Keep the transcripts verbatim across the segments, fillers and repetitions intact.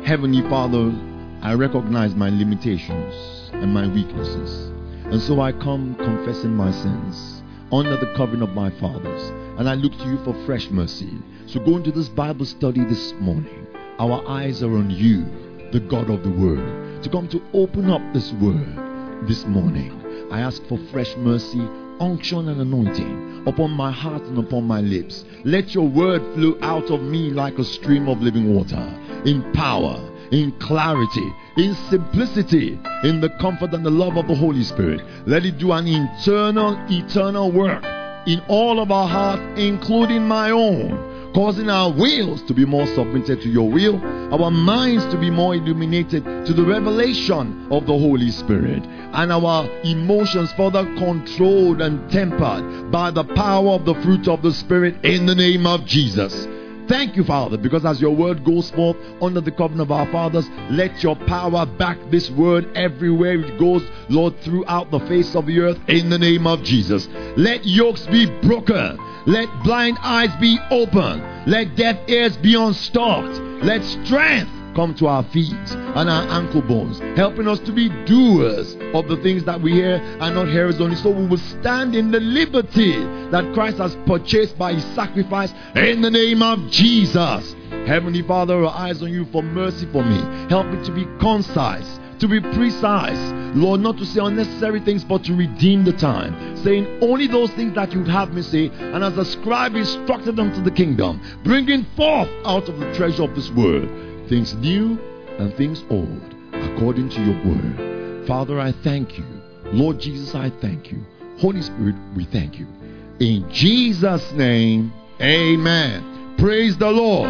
Heavenly Father, I recognize my limitations and my weaknesses. And so I come confessing my sins under the covering of my fathers. And I look to you for fresh mercy. So go into this Bible study this morning. Our eyes are on you, the God of the Word, to come to open up this Word this morning. I ask for fresh mercy, unction and anointing upon my heart and upon my lips. Let your Word flow out of me like a stream of living water, in power, in clarity, in simplicity, in the comfort and the love of the Holy Spirit. Let it do an internal, eternal work in all of our hearts, including my own, causing our wills to be more submitted to your will, our minds to be more illuminated to the revelation of the Holy Spirit, and our emotions further controlled and tempered by the power of the fruit of the Spirit, in the name of Jesus. Thank you, Father, because as your word goes forth under the covenant of our fathers, let your power back this word everywhere it goes, Lord, throughout the face of the earth, in the name of Jesus. Let yokes be broken. Let blind eyes be open. Let deaf ears be unstopped. Let strength come to our feet and our ankle bones, helping us to be doers of the things that we hear and not hearers only, so we will stand in the liberty that Christ has purchased by his sacrifice, in the name of Jesus. Heavenly Father, our eyes on you for mercy for me. Help me to be concise, to be precise, Lord, not to say unnecessary things, but to redeem the time, saying only those things that you'd have me say, and as the scribe instructed them to the kingdom, bringing forth out of the treasure of this word things new and things old, according to your word. Father, I thank you. Lord Jesus, I thank you. Holy Spirit, we thank you. In Jesus' name, amen. Praise the Lord.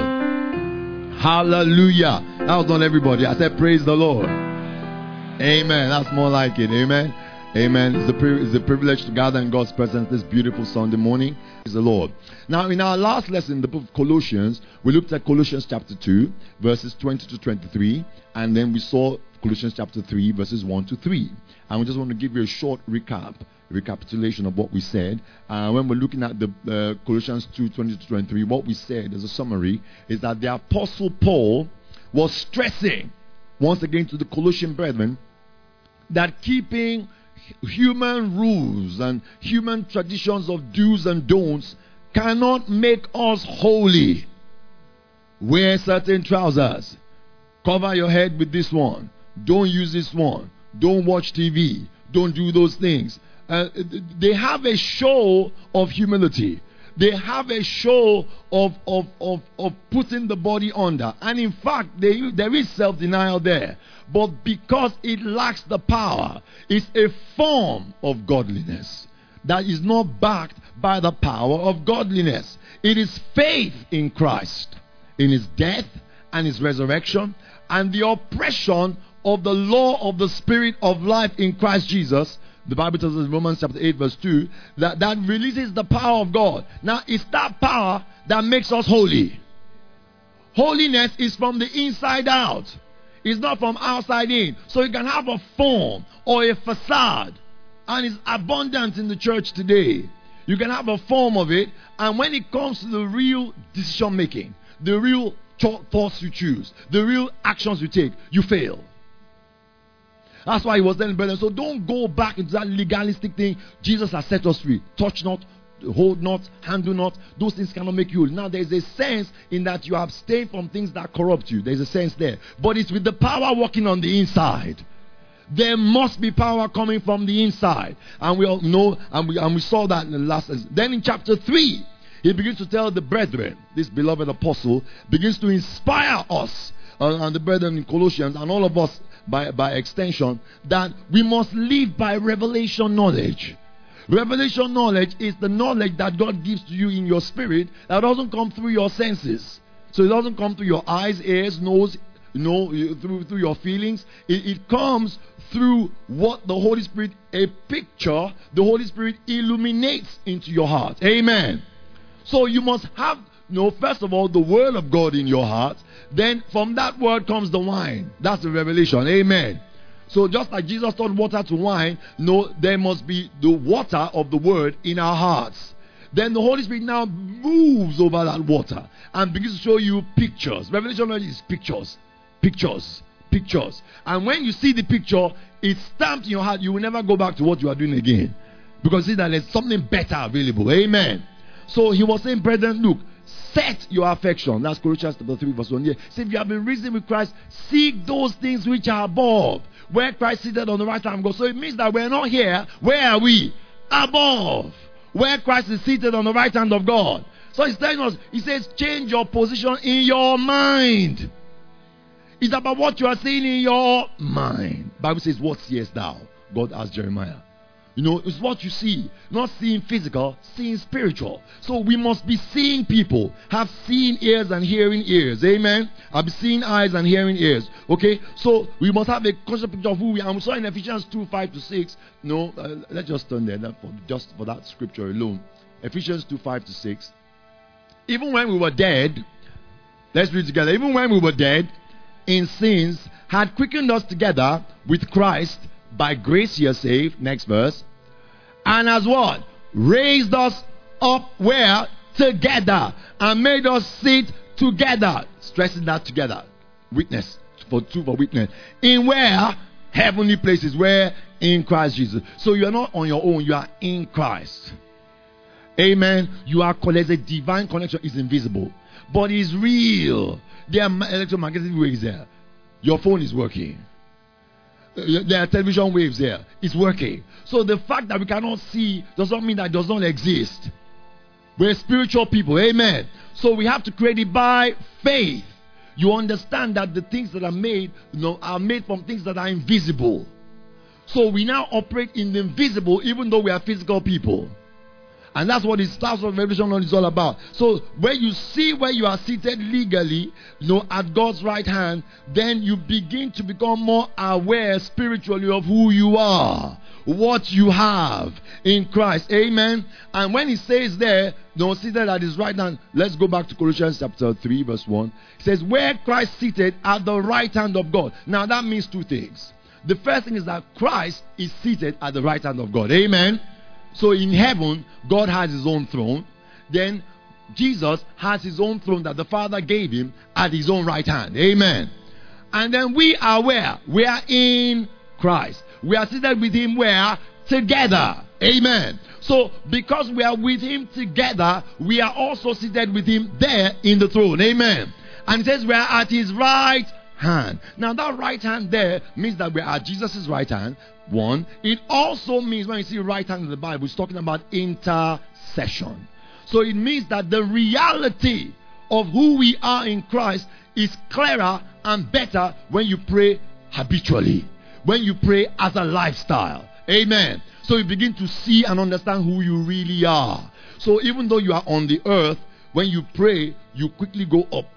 Hallelujah. That was not everybody. I said praise the Lord. Amen. That's more like it. Amen. Amen. It's a, pri- it's a privilege to gather in God's presence this beautiful Sunday morning. Praise the Lord. Now, in our last lesson, in the book of Colossians, we looked at Colossians chapter two, verses twenty to twenty-three, and then we saw Colossians chapter three, verses one to three. And we just want to give you a short recap, recapitulation of what we said. Uh, when we're looking at the uh, Colossians two, twenty to twenty-three, what we said as a summary is that the Apostle Paul was stressing, once again, to the Colossian brethren, that keeping human rules and human traditions of do's and don'ts cannot make us holy. Wear certain trousers. Cover your head with this one. Don't use this one. Don't watch T V. Don't do those things. Uh, they have a show of humility. They have a show of, of, of, of putting the body under. And in fact, they, there is self-denial there. But because it lacks the power, it's a form of godliness that is not backed by the power of godliness. It is faith in Christ, in his death and his resurrection, and the oppression of the law of the Spirit of life in Christ Jesus. The Bible tells us in Romans chapter eight verse two that that releases the power of God. Now, it's that power that makes us holy. Holiness is from the inside out. It's not from outside in. So you can have a form or a facade, and it's abundant in the church today. You can have a form of it, and when it comes to the real decision making, the real thoughts you choose, the real actions you take, you fail. That's why he was telling brethren, so don't go back into that legalistic thing. Jesus has set us free. Touch not, hold not, handle not. Those things cannot make you holy. Now, there's a sense in that you abstain from things that corrupt you. There's a sense there. But it's with the power working on the inside. There must be power coming from the inside. And we all know, and we, and we saw that in the last lesson. Then in chapter three, he begins to tell the brethren, this beloved apostle, begins to inspire us, uh, and the brethren in Colossians, and all of us, By, by extension, that we must live by revelation knowledge. Revelation knowledge is the knowledge that God gives to you in your spirit that doesn't come through your senses. So it doesn't come through your eyes, ears, nose, you know, through, through your feelings. It, it comes through what the Holy Spirit, a picture, the Holy Spirit illuminates into your heart. Amen. So you must have, you know, first of all, the word of God in your heart. Then from that word comes the wine. That's the revelation. Amen. So just like Jesus turned water to wine, no, there must be the water of the word in our hearts. Then the Holy Spirit now moves over that water and begins to show you pictures. Revelation is pictures. pictures. Pictures. And when you see the picture, it's stamped in your heart. You will never go back to what you are doing again. Because see that there's something better available. Amen. So he was saying, brethren, look, set your affection. That's Colossians chapter three, verse one. Yeah. So if you have been risen with Christ, seek those things which are above, where Christ seated on the right hand of God. So it means that we're not here. Where are we? Above. Where Christ is seated on the right hand of God. So he's telling us, he says, change your position in your mind. It's about what you are saying in your mind. Bible says, what seest thou? God asked Jeremiah. You know, it's what you see. Not seeing physical, seeing spiritual. So we must be seeing people. Have seeing ears and hearing ears. Amen. Have seeing eyes and hearing ears. Okay. So we must have a conscious picture of who we are. And we saw in Ephesians two, five to six. No, uh, let's just turn there for, just for that scripture alone. Ephesians two, five to six. Even when we were dead, let's read together. Even when we were dead in sins, had quickened us together with Christ. By grace you are saved. Next verse. And as what? Raised us up where? Together. And made us sit together. Stressing that together. Witness. For two for witness. In where? Heavenly places. Where? In Christ Jesus. So you are not on your own. You are in Christ. Amen. You are connected. A divine connection is invisible. But it's real. There are electromagnetic waves there. Your phone is working. There are television waves there. It's working. So the fact that we cannot see does not mean that it does not exist. We're spiritual people. Amen. So we have to create it by faith. You understand that the things that are made, you know, are made from things that are invisible. So we now operate in the invisible even though we are physical people. And that's what it starts with Revelation is all about. So when you see where you are seated legally, you know, at God's right hand, then you begin to become more aware spiritually of who you are, what you have in Christ. Amen. And when he says there, you know, seated at his right hand, let's go back to Colossians chapter three, verse one. It says, where Christ seated at the right hand of God. Now that means two things. The first thing is that Christ is seated at the right hand of God. Amen. So in heaven, God has his own throne. Then Jesus has his own throne that the Father gave him at his own right hand. Amen. And then we are where? We are in Christ. We are seated with him where? Together. Amen. So because we are with him together, we are also seated with him there in the throne. Amen. And it says we are at his right hand. Now that right hand there means that we are at Jesus' right hand. One. It also means when you see right hand in the Bible, it's talking about intercession. So it means that the reality of who we are in Christ is clearer and better when you pray habitually, when you pray as a lifestyle. Amen. So you begin to see and understand who you really are. So even though you are on the earth, when you pray, you quickly go up.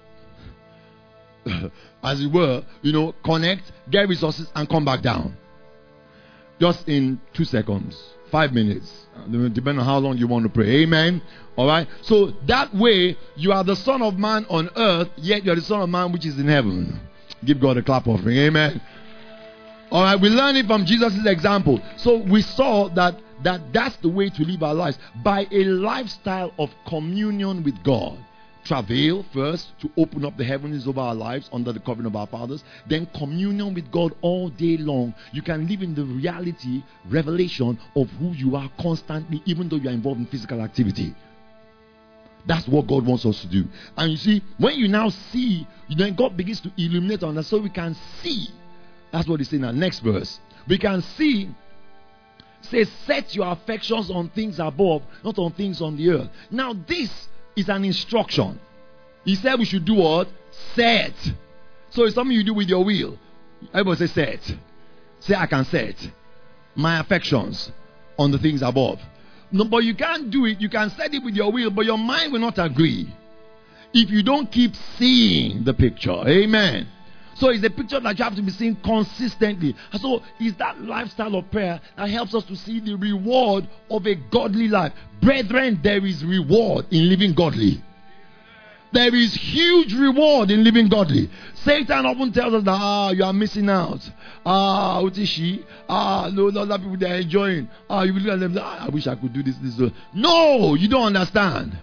As it were, you know, connect, get resources, and come back down. Just in two seconds, five minutes, depending on how long you want to pray. Amen. All right. So that way, you are the Son of Man on earth, yet you are the Son of Man which is in heaven. Give God a clap offering. Amen. All right. We learn it from Jesus' example. So we saw that that that's the way to live our lives, by a lifestyle of communion with God. Travail first to open up the heavens over our lives under the covenant of our fathers. Then communion with God all day long. You can live in the reality, revelation of who you are constantly, even though you are involved in physical activity. That's what God wants us to do. And you see, when you now see, then God begins to illuminate on us so we can see. That's what he's saying in the next verse. We can see, say, set your affections on things above, not on things on the earth. Now this is an instruction. He said we should do what? Set. So it's something you do with your will. Everybody say set. Say I can set my affections on the things above. No, but you can't do it. You can set it with your will, but your mind will not agree if you don't keep seeing the picture. Amen. So it's a picture that you have to be seeing consistently. So it's that lifestyle of prayer that helps us to see the reward of a godly life. Brethren, there is reward in living godly. There is huge reward in living godly. Satan often tells us that, ah, you are missing out. Ah, what is she? Ah, no, no, other people, they are enjoying. Ah, you look at them, ah, I wish I could do this, this, this. No, you don't understand.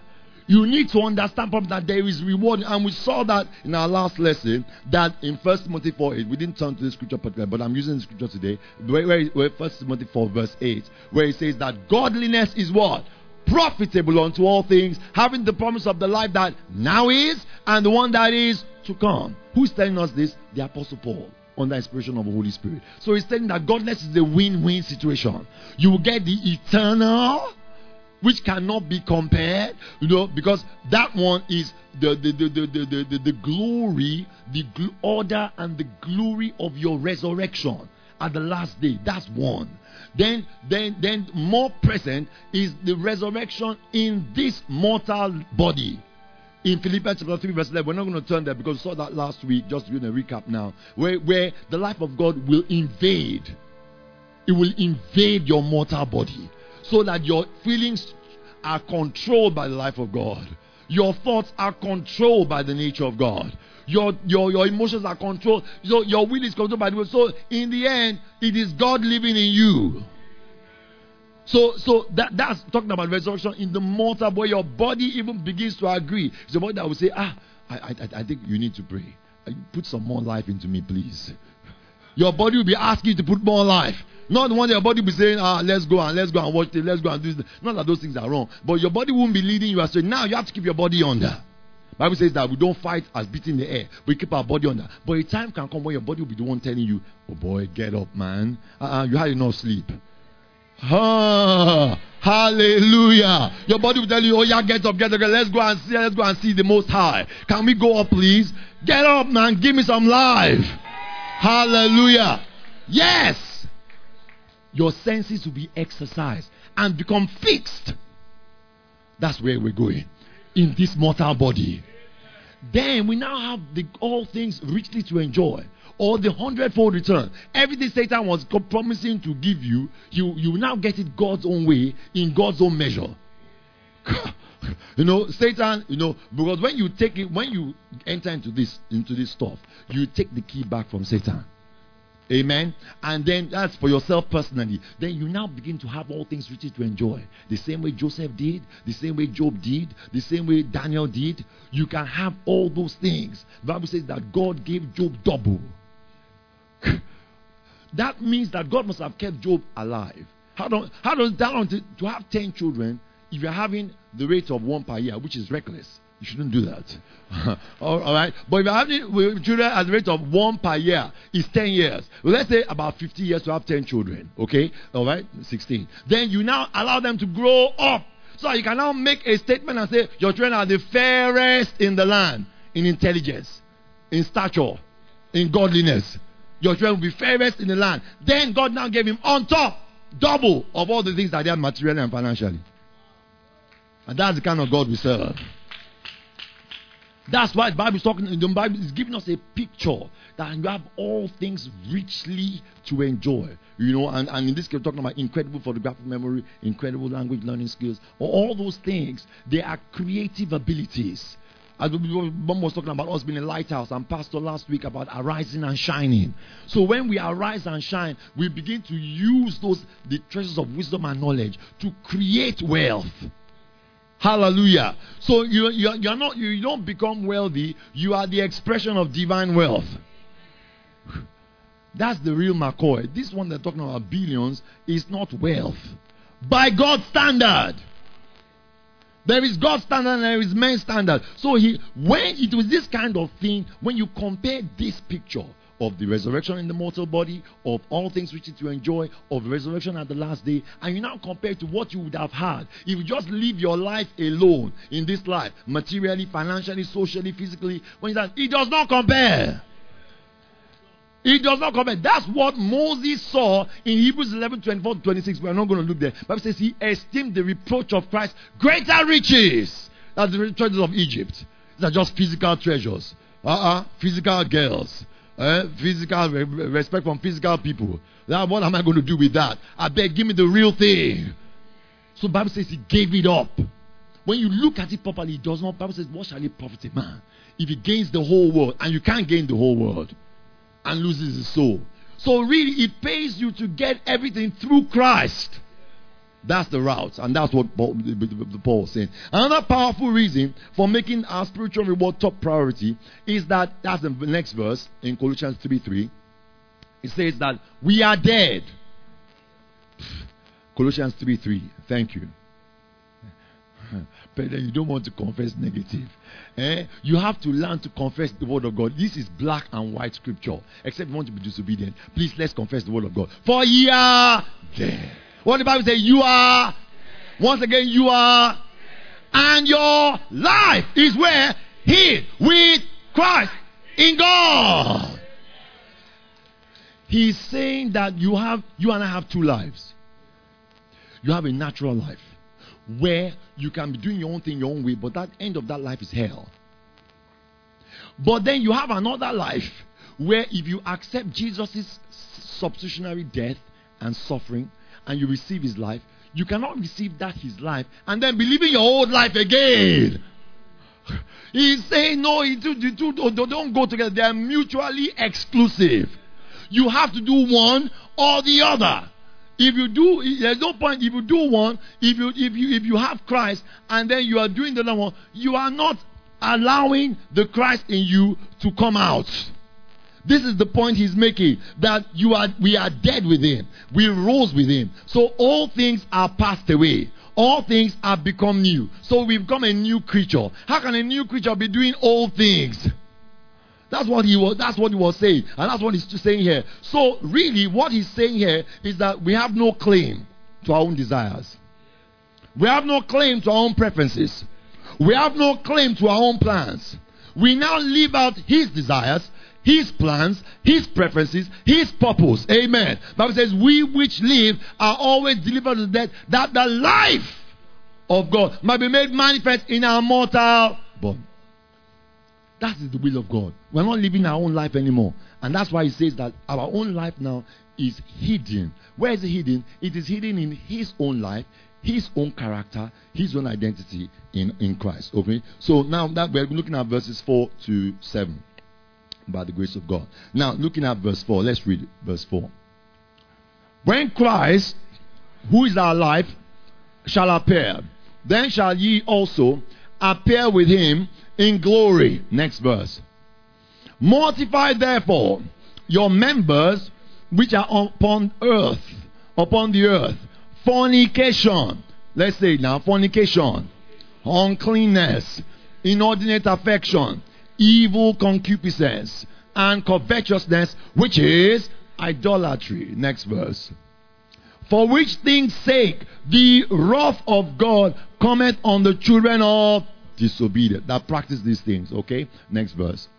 You need to understand that there is reward. And we saw that in our last lesson, that in First Timothy four eight, we didn't turn to the scripture particularly, but I'm using the scripture today, where, where, where First Timothy four verse eight, where it says that godliness is what? Profitable unto all things, having the promise of the life that now is and the one that is to come. Who's telling us this? The Apostle Paul, under inspiration of the Holy Spirit. So he's telling that godliness is a win-win situation. You will get the eternal, which cannot be compared, you know, because that one is the the the the the, the, the, the glory, the gl- order and the glory of your resurrection at the last day. That's one. Then then then more present is the resurrection in this mortal body. In Philippians chapter three verse eleven, we're not going to turn there because we saw that last week, just doing a recap now, where, where the life of God will invade. It will invade your mortal body, so that your feelings are controlled by the life of God. Your thoughts are controlled by the nature of God. Your, your, your emotions are controlled. So your will is controlled by the will. So in the end, it is God living in you. So so that, that's talking about resurrection in the mortal body. Your body even begins to agree. It's a body that will say, ah, I, I, I think you need to pray. Put some more life into me, please. Your body will be asking you to put more life. Not the one that your body will be saying, ah, let's go and let's go and watch it, let's go and do this. Not that those things are wrong. But your body won't be leading you astray. Now you have to keep your body under. Bible says that we don't fight as beating the air. We keep our body under. But a time can come when your body will be the one telling you, oh boy, get up, man. Uh-uh, you had enough sleep. Ah, hallelujah. Your body will tell you, oh yeah, get up, get up, let's go and see, let's go and see the Most High. Can we go up, please? Get up, man. Give me some life. Hallelujah. Yes. Your senses will be exercised and become fixed. That's where we're going. In this mortal body. Then we now have the all things richly to enjoy. Or the hundredfold return. Everything Satan was promising to give you, you, you now get it God's own way, in God's own measure. You know, Satan, you know, because when you take it, when you enter into this, into this stuff, you take the key back from Satan. Amen. And then that's for yourself personally. Then you now begin to have all things richly to enjoy. The same way Joseph did, the same way Job did, the same way Daniel did. You can have all those things. The Bible says that God gave Job double. That means that God must have kept Job alive. How, do, how does that want to, to have ten children if you're having the rate of one per year, which is reckless? You shouldn't do that. all, all right. But if you're having children at the rate of one per year, it's ten years. Well, let's say about fifty years to have ten children. Okay? All right? sixteen. Then you now allow them to grow up. So you can now make a statement and say, your children are the fairest in the land in intelligence, in stature, in godliness. Your children will be fairest in the land. Then God now gave him on top, double of all the things that they have materially and financially. And that's the kind of God we serve. That's why the Bible is talking, the Bible is giving us a picture that you have all things richly to enjoy. You know, and, and in this case, we're talking about incredible photographic memory, incredible language learning skills. All those things, they are creative abilities. As Mom was talking about us being a lighthouse, and Pastor last week about arising and shining. So when we arise and shine, we begin to use those, the treasures of wisdom and knowledge to create wealth. Hallelujah. So you, you, you're not, you don't become wealthy. You are the expression of divine wealth. That's the real McCoy. This one they're talking about billions is not wealth. By God's standard. There is God's standard and there is man's standard. So he, when it was this kind of thing, when you compare this picture of the resurrection in the mortal body, of all things which to enjoy, of the resurrection at the last day, and you now compare it to what you would have had if you just live your life alone in this life, materially, financially, socially, physically, when that it does not compare. It does not compare. That's what Moses saw in Hebrews eleven, twenty-four to twenty-six. We're not going to look there. But it says he esteemed the reproach of Christ greater riches than the treasures of Egypt. These are just physical treasures. Uh-uh. Physical girls. Uh, physical re- respect from physical people. Now, what am I going to do with that? I beg, give me the real thing. So the Bible says he gave it up. When you look at it properly, it does not. The Bible says, what shall it profit a man if he gains the whole world? And you can't gain the whole world and loses his soul. So really, it pays you to get everything through Christ. That's the route, and that's what Paul, Paul was saying. Another powerful reason for making our spiritual reward top priority is that, that's the next verse in Colossians three three. It says that we are dead. Colossians three three. Thank you. But then you don't want to confess negative. Eh? You have to learn to confess the word of God. This is black and white scripture. Except if you want to be disobedient. Please, let's confess the word of God. For ye are dead. What the Bible says, you are. Once again, you are. And your life is where? Hid with Christ in God. He's saying that you have, you and I have two lives. You have a natural life where you can be doing your own thing your own way, but that end of that life is hell. But then you have another life where if you accept Jesus' substitutionary death and suffering and you receive his life, you cannot receive that his life and then be living your old life again. He's saying no, the two don't go together. They are mutually exclusive. You have to do one or the other. If you do, there's no point. If you do one, if you if you if you have Christ and then you are doing the other one, you are not allowing the Christ in you to come out. This is the point he's making, that you are we are dead with him. We rose with him. So all things are passed away. All things have become new. So we've become a new creature. How can a new creature be doing old things? That's what he was that's what he was saying. And that's what he's saying here. So really what he's saying here is that we have no claim to our own desires. We have no claim to our own preferences. We have no claim to our own plans. We now live out his desires, his plans, his preferences, his purpose. Amen. The Bible says, we which live are always delivered to death, that the life of God might be made manifest in our mortal body. That is the will of God. We're not living our own life anymore. And that's why he says that our own life now is hidden. Where is it hidden? It is hidden in his own life, his own character, his own identity in, in Christ. Okay? So now that we're looking at verses four to seven. By the grace of God. Now, looking at verse four, let's read it, verse four. When Christ, who is our life, shall appear, then shall ye also appear with him in glory. Next verse. Mortify therefore your members which are upon earth, upon the earth. Fornication. Let's say it now. Fornication. Uncleanness. Inordinate affection. Evil concupiscence and covetousness, which is idolatry. Next verse. For which things sake the wrath of God cometh on the children of disobedience, that practice these things. Okay? Next verse.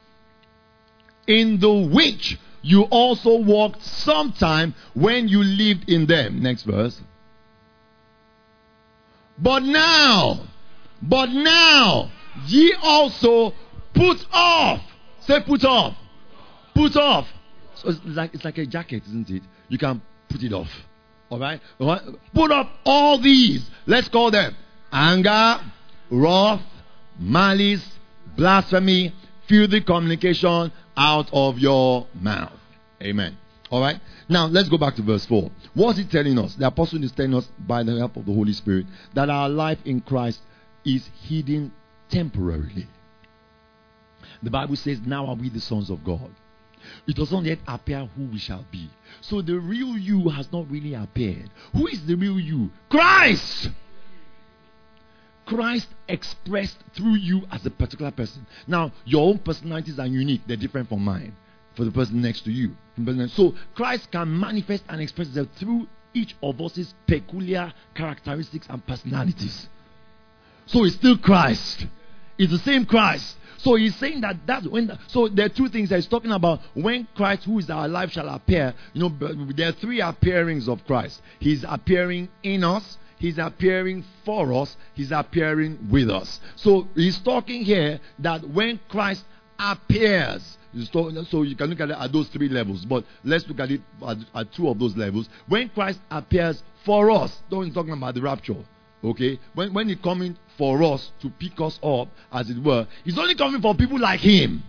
In the which you also walked sometime when you lived in them. Next verse. But now, but now, ye also put off. Say put off. Put off. So it's like it's like a jacket, isn't it? You can put it off. Alright? Alright? Put off all these. Let's call them anger, wrath, malice, blasphemy, filthy communication out of your mouth. Amen. Alright? Now let's go back to verse four. What's he telling us? The apostle is telling us by the help of the Holy Spirit that our life in Christ is hidden temporarily. The Bible says, now are we the sons of God. It does not yet appear who we shall be. So the real you has not really appeared. Who is the real you? Christ! Christ expressed through you as a particular person. Now, your own personalities are unique. They're different from mine. For the person next to you. So Christ can manifest and express himself through each of us' peculiar characteristics and personalities. So it's still Christ. It's the same Christ. So he's saying that that's when. The, so there are two things that he's talking about. When Christ, who is our life, shall appear. You know, there are three appearings of Christ. He's appearing in us. He's appearing for us. He's appearing with us. So he's talking here that when Christ appears. So you can look at it at those three levels. But let's look at it at, at two of those levels. When Christ appears for us, don't talking about the rapture. Okay, when when he's coming for us to pick us up, as it were, he's only coming for people like him.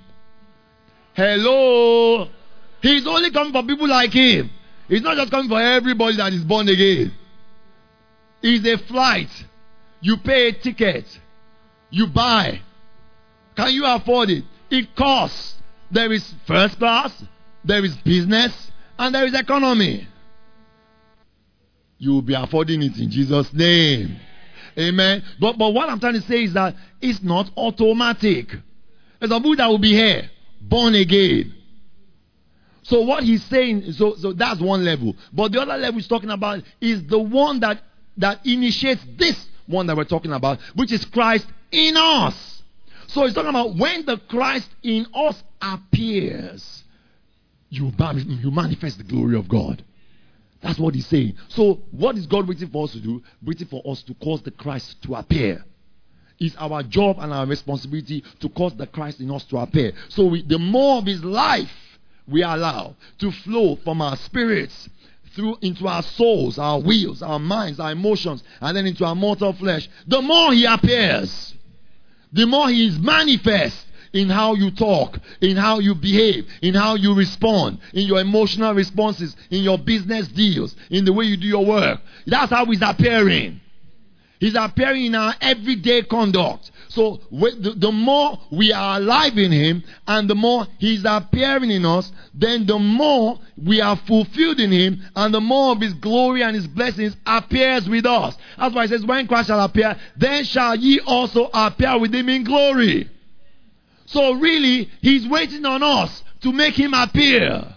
Hello, he's only coming for people like him. He's not just coming for everybody that is born again. is a flight. You pay a ticket. You buy. Can you afford it? It costs. There is first class, there is business, and there is economy. You will be affording it in Jesus' name. Amen. But, but what I'm trying to say is that it's not automatic. There's a Buddha that will be here, born again. So what he's saying, so, so that's one level. But the other level he's talking about is the one that, that initiates this one that we're talking about, which is Christ in us. So he's talking about when the Christ in us appears, you, you manifest the glory of God. That's what he's saying. So what is God waiting for us to do? Waiting for us to cause the Christ to appear. It's our job and our responsibility to cause the Christ in us to appear. So we, the more of his life we allow to flow from our spirits through into our souls, our wills, our minds, our emotions, and then into our mortal flesh, the more he appears. The more he is manifest in how you talk, in how you behave, in how you respond, in your emotional responses, in your business deals, in the way you do your work. That's how he's appearing. He's appearing in our everyday conduct. So the, the more we are alive in him and the more he's appearing in us, then the more we are fulfilled in him and the more of his glory and his blessings appears with us. That's why it says, when Christ shall appear, then shall ye also appear with him in glory. So really, he's waiting on us to make him appear.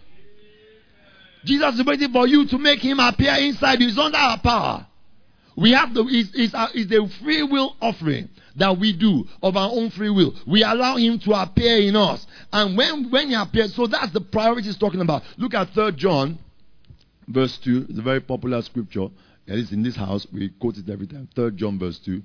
Jesus is waiting for you to make him appear inside you. It's under our power. We have the, it's, it's, a, it's a free will offering that we do of our own free will. We allow him to appear in us. And when, when he appears, so that's the priority he's talking about. Look at Third John, verse two. It's a very popular scripture. At least in this house, we quote it every time. Third John, verse two.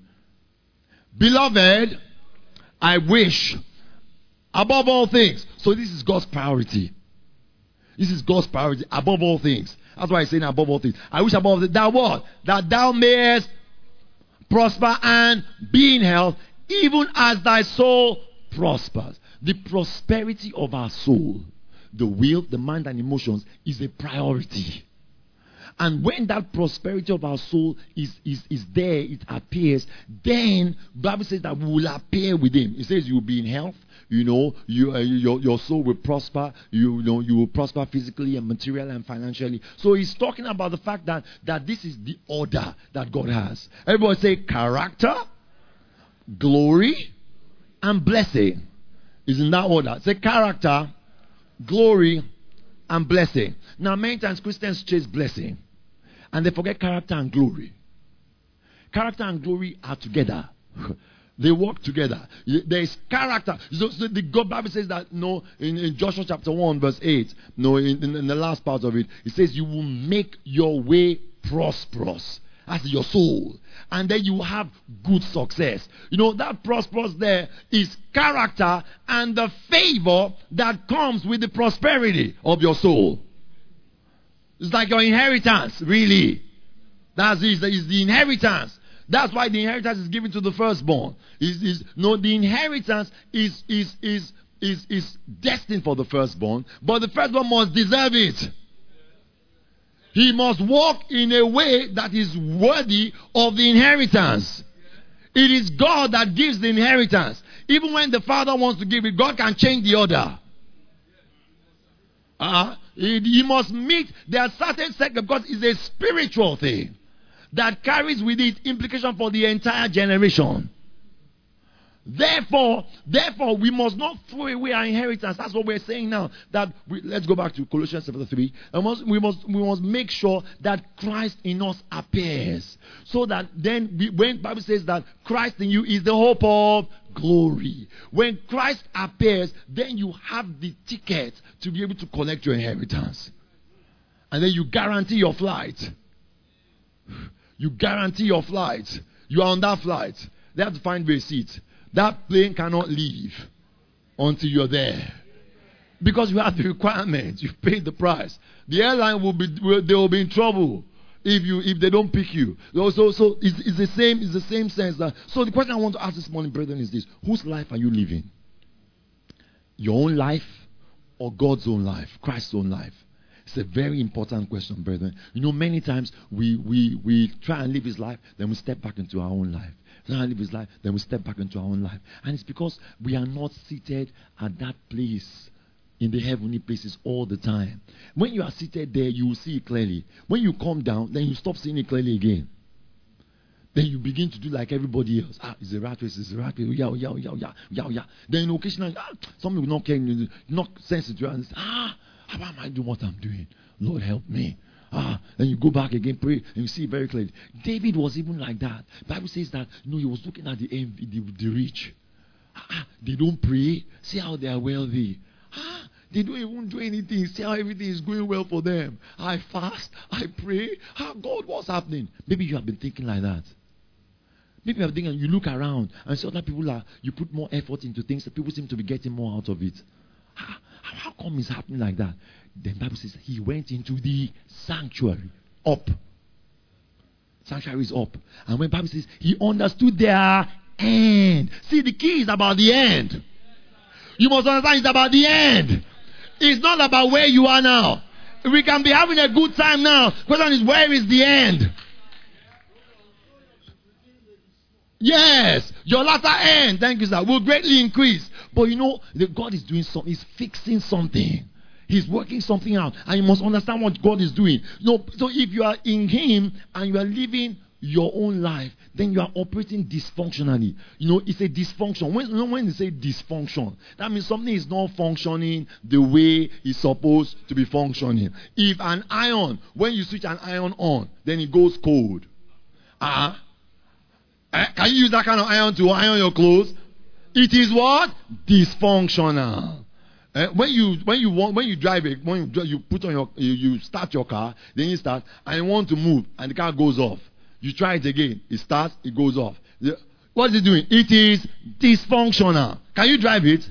Beloved, I wish above all things. So this is God's priority. This is God's priority above all things. That's why he's saying above all things. I wish above all things. That what? That thou mayest prosper and be in health, even as thy soul prospers. The prosperity of our soul, the will, the mind, and emotions is a priority. And when that prosperity of our soul is, is, is there, it appears, then the Bible says that we will appear with him. It says you will be in health. You know, you, uh, your, your soul will prosper. You, you know, you will prosper physically and materially and financially. So he's talking about the fact that, that this is the order that God has. Everybody say character, glory, and blessing. Is in that order. Say character, glory, and blessing. Now, many times Christians chase blessing. And they forget character and glory. Character and glory are together. They work together. There is character. So, so the God Bible says that, no, in, in Joshua chapter one, verse eight, no, in, in, in the last part of it, it says you will make your way prosperous. That's your soul. And then you have good success. You know, that prosperous there is character and the favor that comes with the prosperity of your soul. It's like your inheritance, really. That's it. It's the inheritance. That's why the inheritance is given to the firstborn. Is is no, the inheritance is is is is is destined for the firstborn, but the firstborn must deserve it. He must walk in a way that is worthy of the inheritance. It is God that gives the inheritance. Even when the father wants to give it, God can change the order. Uh, he, he must meet. There are certain sectors because it's a spiritual thing that carries with it implication for the entire generation. Therefore, therefore, we must not throw away our inheritance. That's what we're saying now. That we, let's go back to Colossians chapter three. And must, we must we must make sure that Christ in us appears, so that then we, when the Bible says that Christ in you is the hope of glory. When Christ appears, then you have the ticket to be able to collect your inheritance, and then you guarantee your flight. You guarantee your flight. You are on that flight. They have to find a seat. That plane cannot leave until you're there, because you have the requirements. You've paid the price. The airline will be will, they will be in trouble if you if they don't pick you. So so, so it's, it's the same. It's the same sense that. So the question I want to ask this morning, brethren, is this: whose life are you living? Your own life or God's own life? Christ's own life? It's a very important question, brethren. You know, many times we, we, we try and live his life, then we step back into our own life. Try and live his life, then we step back into our own life. And it's because we are not seated at that place in the heavenly places all the time. When you are seated there, you will see it clearly. When you come down, then you stop seeing it clearly again. Then you begin to do like everybody else. Ah, it's a rat race, it's a rat race. Yeah, yeah, yeah, yeah, yeah, yeah. Then occasionally, ah, some people not caring, not sensitive, and say, ah, how am I doing what I'm doing? Lord, help me. Ah, then you go back again, pray, and you see it very clearly. David was even like that. The Bible says that, you know, he was looking at the envy, the, the rich. Ah, they don't pray. See how they are wealthy. Ah, they don't even do anything. See how everything is going well for them. I fast, I pray. Ah, God, what's happening? Maybe you have been thinking like that. Maybe you have been thinking, you look around and see other people are, you put more effort into things, that people seem to be getting more out of it. Ah, how come it's happening like that? Then the Bible says he went into the sanctuary. Up. Sanctuary is up. And when the Bible says he understood their end. See, the key is about the end. You must understand it's about the end. It's not about where you are now. We can be having a good time now. The question is, where is the end? Yes, your latter end, thank you, sir, will greatly increase. But you know, the God is doing something. He's fixing something. He's working something out. And you must understand what God is doing. No, so if you are in Him and you are living your own life, then you are operating dysfunctionally. You know, it's a dysfunction. When, you know, when you say dysfunction, that means something is not functioning the way it's supposed to be functioning. If an iron, when you switch an iron on, then it goes cold. Ah. Uh-huh. Uh, can you use that kind of iron to iron your clothes? It is what? Dysfunctional. Uh, when you when you want when you drive it, when you, drive, you put on your you, you start your car, then you start and you want to move and the car goes off. You try it again. It starts, it goes off. The, what is it doing? It is dysfunctional. Can you drive it?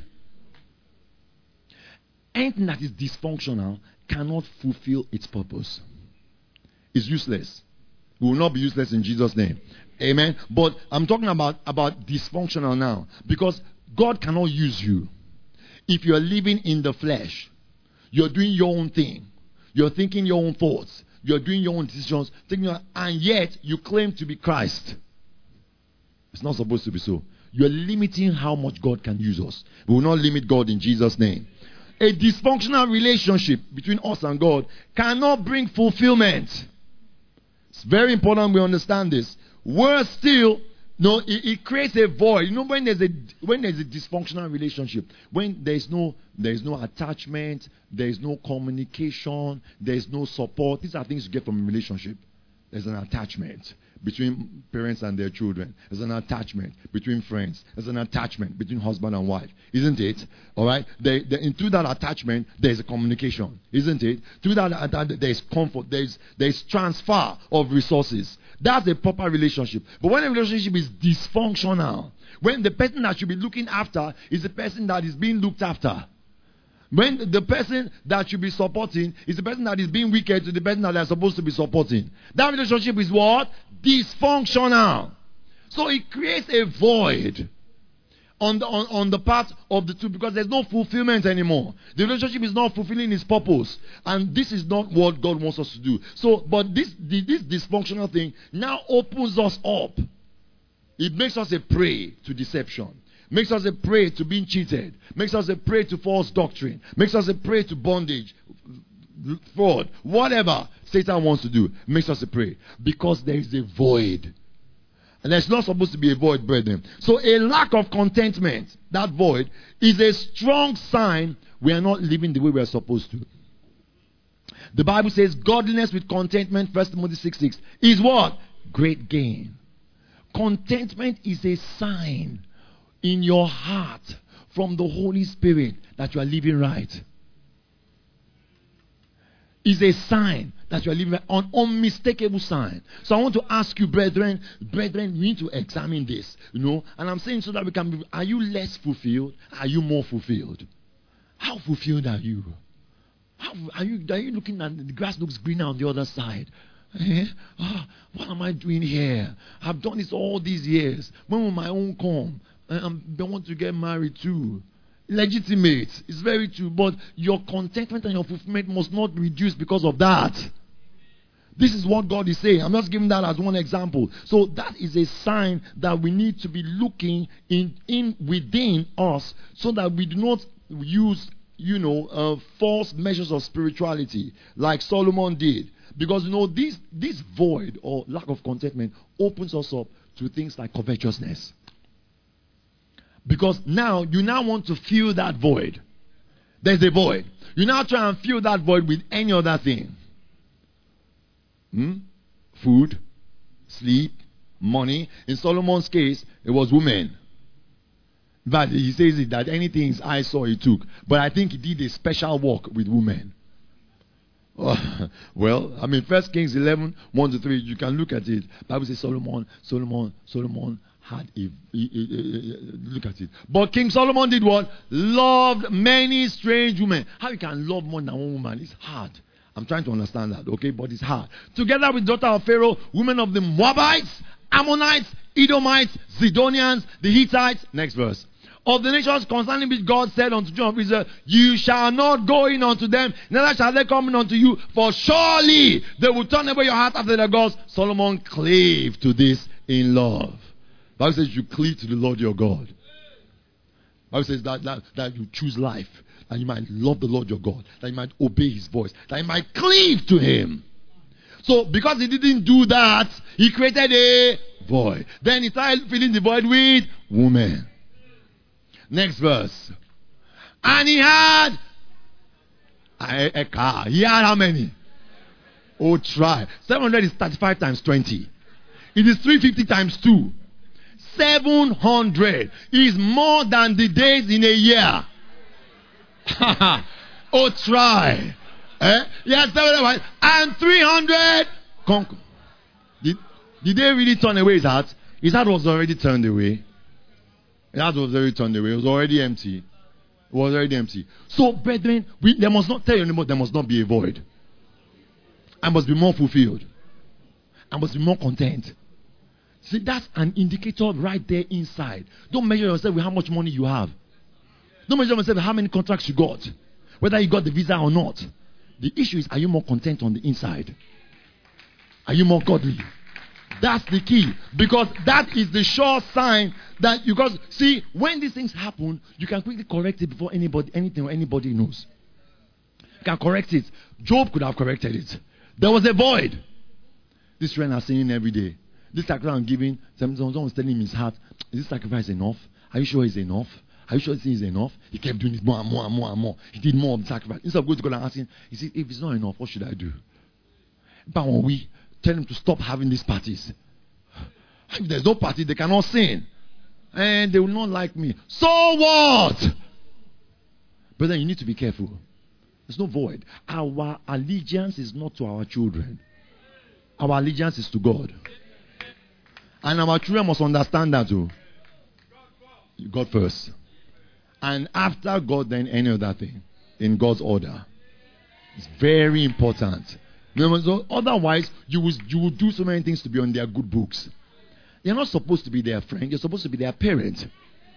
Anything that is dysfunctional cannot fulfill its purpose. It's useless. It will not be useless in Jesus' name. Amen. But I'm talking about, about dysfunctional now. Because God cannot use you. If you're living in the flesh, you're doing your own thing. You're thinking your own thoughts. You're doing your own decisions. Thinking, and yet you claim to be Christ. It's not supposed to be so. You're limiting how much God can use us. We will not limit God in Jesus' name. A dysfunctional relationship between us and God cannot bring fulfillment. It's very important we understand this. Worse still, no, it, it creates a void. You know, when there's a when there's a dysfunctional relationship, when there's no there's no attachment, there's no communication, there's no support. These are things you get from a relationship. There's an attachment between parents and their children. There's an attachment between friends. There's an attachment between husband and wife. Isn't it? All right? They, they, and through that attachment, there's a communication. Isn't it? Through that, that there's comfort. There's, there's transfer of resources. That's a proper relationship. But when a relationship is dysfunctional, when the person that should be looking after is the person that is being looked after, when the person that should be supporting is the person that is being wicked to the person that they are supposed to be supporting, that relationship is what? Dysfunctional. So it creates a void on the, on, on the part of the two, because there's no fulfillment anymore. The relationship is not fulfilling its purpose. And this is not what God wants us to do. So, but this, this dysfunctional thing now opens us up. It makes us a prey to deception. Makes us a prey to being cheated. Makes us a prey to false doctrine. Makes us a prey to bondage, fraud, whatever Satan wants to do. Makes us a prey. Because there is a void. And there's not supposed to be a void, brethren. So a lack of contentment, that void, is a strong sign we are not living the way we are supposed to. The Bible says godliness with contentment, First Timothy six six, is what? Great gain. Contentment is a sign in your heart from the Holy Spirit that you are living right. Is a sign that you are living right, an unmistakable sign. So I want to ask you, brethren, brethren, we need to examine this, you know. And I'm saying so that we can be, are you less fulfilled? Are you more fulfilled? How fulfilled are you? How are you? Are you looking at the grass looks greener on the other side? Eh? Oh, what am I doing here? I've done this all these years. When will my own come? I want to get married too. legitimate. It's very true. But your contentment and your fulfillment must not reduce because of that. This is what God is saying. I'm just giving that as one example. So that is a sign that we need to be looking in, in within us so that we do not use, you know, uh, false measures of spirituality like Solomon did. Because, you know, this, this void or lack of contentment opens us up to things like covetousness. Because now, you now want to fill that void. There's a void. You now try and fill that void with any other thing. Hmm? Food, sleep, money. In Solomon's case, it was women. But he says it that anything his eyes saw, he took. But I think he did a special work with women. Oh, well, I mean, First Kings eleven, one to three, you can look at it. Bible says Solomon, Solomon, Solomon had a, a, a, a, a, look at it. But King Solomon did what? Loved many strange women. How you can love more than one woman? It's hard. I'm trying to understand that, okay? But it's hard. Together with daughter of Pharaoh, women of the Moabites, Ammonites, Edomites, Zidonians, the Hittites. Next verse. Of the nations concerning which God said unto John of Israel, you shall not go in unto them, neither shall they come in unto you, for surely they will turn away your heart after their gods. Solomon clave to this in love. Bible says you cleave to the Lord your God. Bible says that, that, that you choose life, that you might love the Lord your God, that you might obey his voice, that you might cleave to him. So because he didn't do that, he created a void. Then he started filling the void with women. Next verse. And he had a, a car. He had how many? Oh, try. seven hundred is thirty-five times twenty. It is three hundred fifty times two. seven hundred is more than the days in a year. Oh, try. Eh? Yes, and three hundred conquer. Did, did they really turn away his heart? His heart was already turned away. His heart was already turned away. It was already empty. It was already empty. So, brethren, we, there must not tell you anymore, there must not be a void. I must be more fulfilled. I must be more content. See, that's an indicator right there inside. Don't measure yourself with how much money you have. Don't measure yourself with how many contracts you got. Whether you got the visa or not. The issue is, are you more content on the inside? Are you more godly? That's the key. Because that is the sure sign that, because, see, when these things happen, you can quickly correct it before anybody, anything or anybody knows. You can correct it. Job could have corrected it. There was a void. This friend are saying every day, this sacrifice I'm giving, someone was telling him in his heart, is this sacrifice enough? Are you sure it's enough? Are you sure this is enough? He kept doing it more and more and more and more. He did more of the sacrifice. Instead of going to God and asking, he said, if it's not enough, what should I do? But when we tell him to stop having these parties, if there's no party, they cannot sing. And they will not like me. So what? But then you need to be careful. There's no void. Our allegiance is not to our children. Our allegiance is to God. And our children must understand that too. God first. And after God, then any other thing. In God's order. It's very important. So otherwise, you will, you will do so many things to be on their good books. You're not supposed to be their friend. You're supposed to be their parent.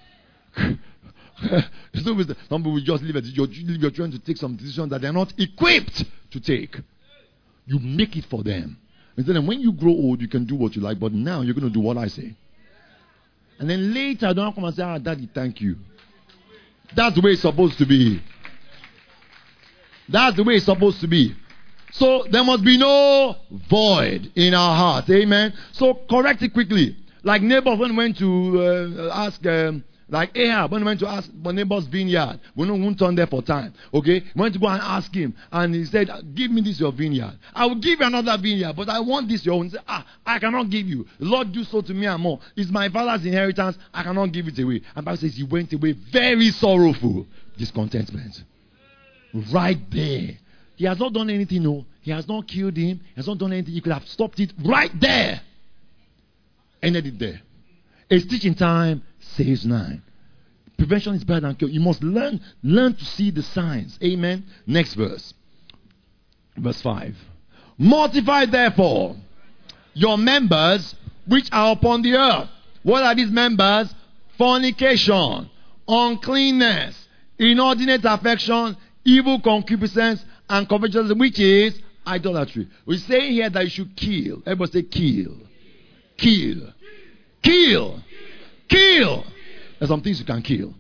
Some people will just leave it. You're, you're trying to take some decisions that they're not equipped to take. You make it for them. And then when you grow old, you can do what you like. But now you're going to do what I say. And then later, don't come and say, ah, Daddy, thank you. That's the way it's supposed to be. That's the way it's supposed to be. So there must be no void in our heart. Amen. So correct it quickly. Like neighbor when we went to uh, ask, um, like Ahab when we went to ask my neighbor's vineyard. We don't want turn there for time. Okay. We went to go and ask him. And he said, give me this your vineyard. I will give you another vineyard. But I want this your own. He said, ah, I cannot give you. The Lord do so to me and more. It's my father's inheritance. I cannot give it away. And the Bible says he went away very sorrowful. Discontentment. Right there. He has not done anything, no. He has not killed him. He has not done anything. He could have stopped it right there. Ended it there. A stitch in time saves nine. Prevention is better than cure. You must learn, learn to see the signs. Amen. Next verse. Verse five. Mortify therefore your members which are upon the earth. What are these members? Fornication, uncleanness, inordinate affection, evil concupiscence, and covetousness, which is idolatry. We're saying here that you should kill. Everybody say kill. Kill. Kill. Kill. There's some things you can kill.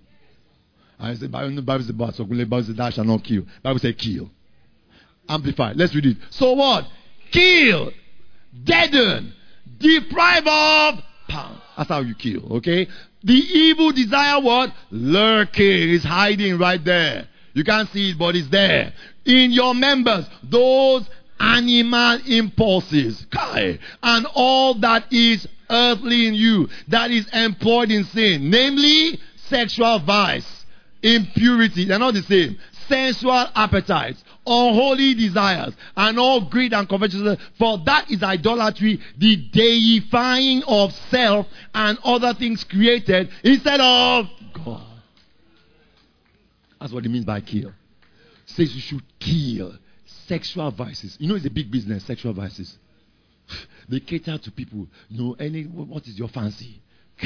I say, Bible, Bible says, Bible says, thou shalt not kill. Bible says, kill. Amplify. Let's read it. So what? Kill. Deaden. Deprive of power. That's how you kill. Okay? The evil desire what? Lurking. Is hiding right there. You can't see it, but it's there. In your members, those animal impulses, and all that is earthly in you, that is employed in sin, namely sexual vice, impurity, they're not the same, sensual appetites, unholy desires, and all greed and covetousness, for that is idolatry, the deifying of self and other things created instead of God. That's what it means by kill. It says you should kill sexual vices. You know it's a big business, sexual vices. They cater to people. You know, any what is your fancy?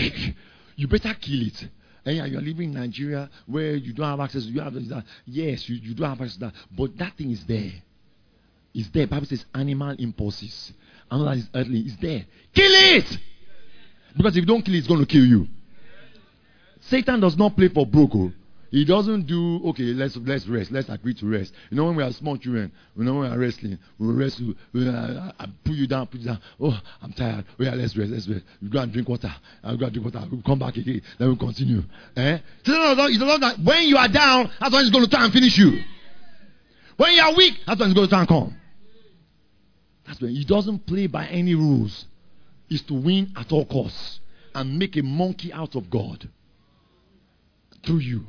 You better kill it. And you're living in Nigeria where you don't have access to you have that. Yes, you, you don't have access to that. But that thing is there. It's there. Bible says animal impulses. And that is earthly. It's there. Kill it! Because if you don't kill it, it's going to kill you. Satan does not play for broke. He doesn't do, okay, let's let's rest. Let's agree to rest. You know, when we are small children, you know, when we are wrestling, we wrestle, we, uh, I put you down, put you down. Oh, I'm tired. Oh, yeah, let's rest, let's rest. You go and drink water. I'll go and drink water. We'll come back again. Then we'll continue. Eh? So, it's not that when you are down, that's when he's going to try and finish you. When you are weak, that's when he's going to try and come. That's when he doesn't play by any rules. It's to win at all costs and make a monkey out of God through you.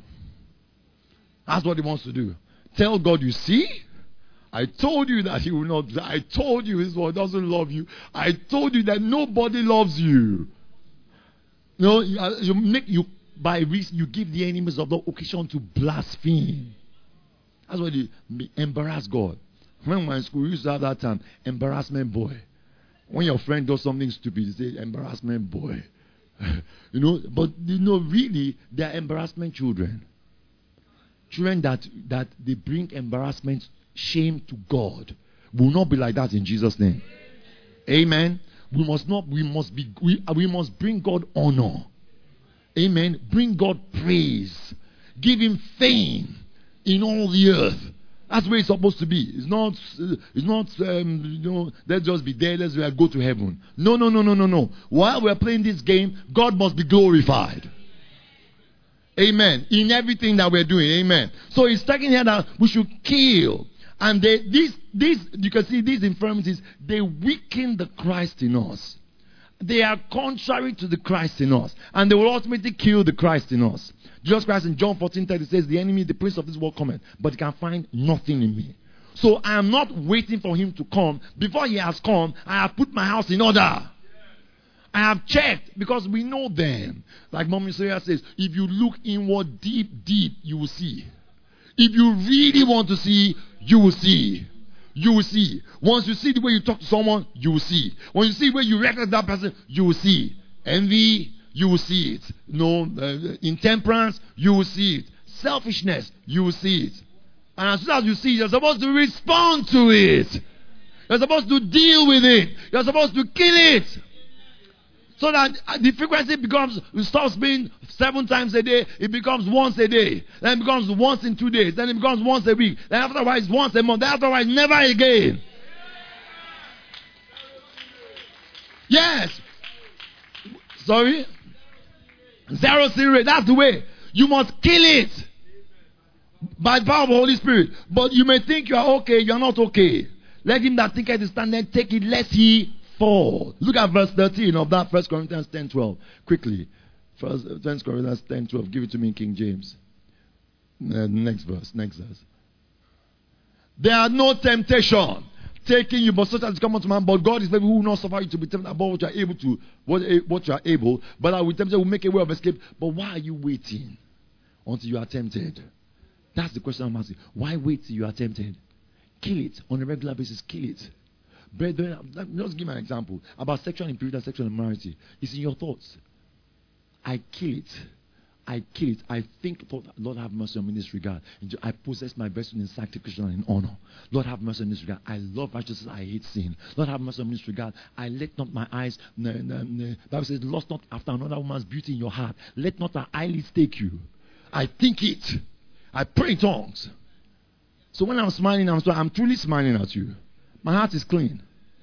That's what he wants to do. Tell God, you see, I told you that he will not. I told you his word doesn't love you. I told you that nobody loves you. No, you, you make you by reason you give the enemies of the occasion to blaspheme. That's what you embarrass God. When we were in school, we used to have that term, embarrassment boy. When your friend does something stupid, you say embarrassment boy. You know, but you know, really, they are embarrassment children. Children that, that they bring embarrassment, shame to God. Will not be like that in Jesus' name. Amen. We must not, we must be, we, we must bring God honor. Amen. Bring God praise. Give him fame in all the earth. That's where it's supposed to be. It's not, it's not, um, you know, let's just be there, let's go to heaven. No, no, no, no, no, no. While we're playing this game, God must be glorified. Amen. In everything that we're doing. Amen. So he's talking here that we should kill. And they, these, these, you can see these infirmities, they weaken the Christ in us. They are contrary to the Christ in us. And they will ultimately kill the Christ in us. Jesus Christ in John fourteen thirty says, the enemy, the prince of this world cometh, but he can find nothing in me. So I am not waiting for him to come. Before he has come, I have put my house in order. I have checked because we know them. Like Mommy Soya says, if you look inward deep, deep, you will see. If you really want to see, you will see. You will see. Once you see the way you talk to someone, you will see. When you see the way you recognize that person, you will see. Envy, you will see it. No, uh, intemperance, you will see it. Selfishness, you will see it. And as soon as you see it, you're supposed to respond to it. You're supposed to deal with it. You're supposed to kill it. So that the frequency becomes, it stops being seven times a day, it becomes once a day. Then it becomes once in two days. Then it becomes once a week. Then afterwards once a month. Then afterwards never again. Yes. Sorry? Zero zero. That's the way. You must kill it. By the power of the Holy Spirit. But you may think you are okay, you are not okay. Let him that thinketh to stand there take it lest he fall. Look at verse thirteen of that First Corinthians ten twelve. Quickly. First Corinthians ten twelve. Give it to me in King James. Uh, next verse. Next verse. There are no temptation taking you, but such as come unto man. But God is faithful, who will not suffer you to be tempted above what you are able to, what, what you are able. But I will tempt you, will make a way of escape. But why are you waiting until you are tempted? That's the question I'm asking. Why wait till you are tempted? Kill it on a regular basis. Kill it. Brethren, let me just give an example about sexual impurity and sexual immorality. It's in your thoughts. I kill it. I kill it. I think, Lord, have mercy on me in this regard. I possess my vessel in sanctification and in honor. Lord, have mercy on this regard. I love righteousness. I hate sin. Lord, have mercy on me in this regard. I let not my eyes. The Bible says, lust not after another woman's beauty in your heart. Let not our eyelids take you. I think it. I pray in tongues. So when I'm smiling, I'm, I'm truly smiling at you. My heart is clean.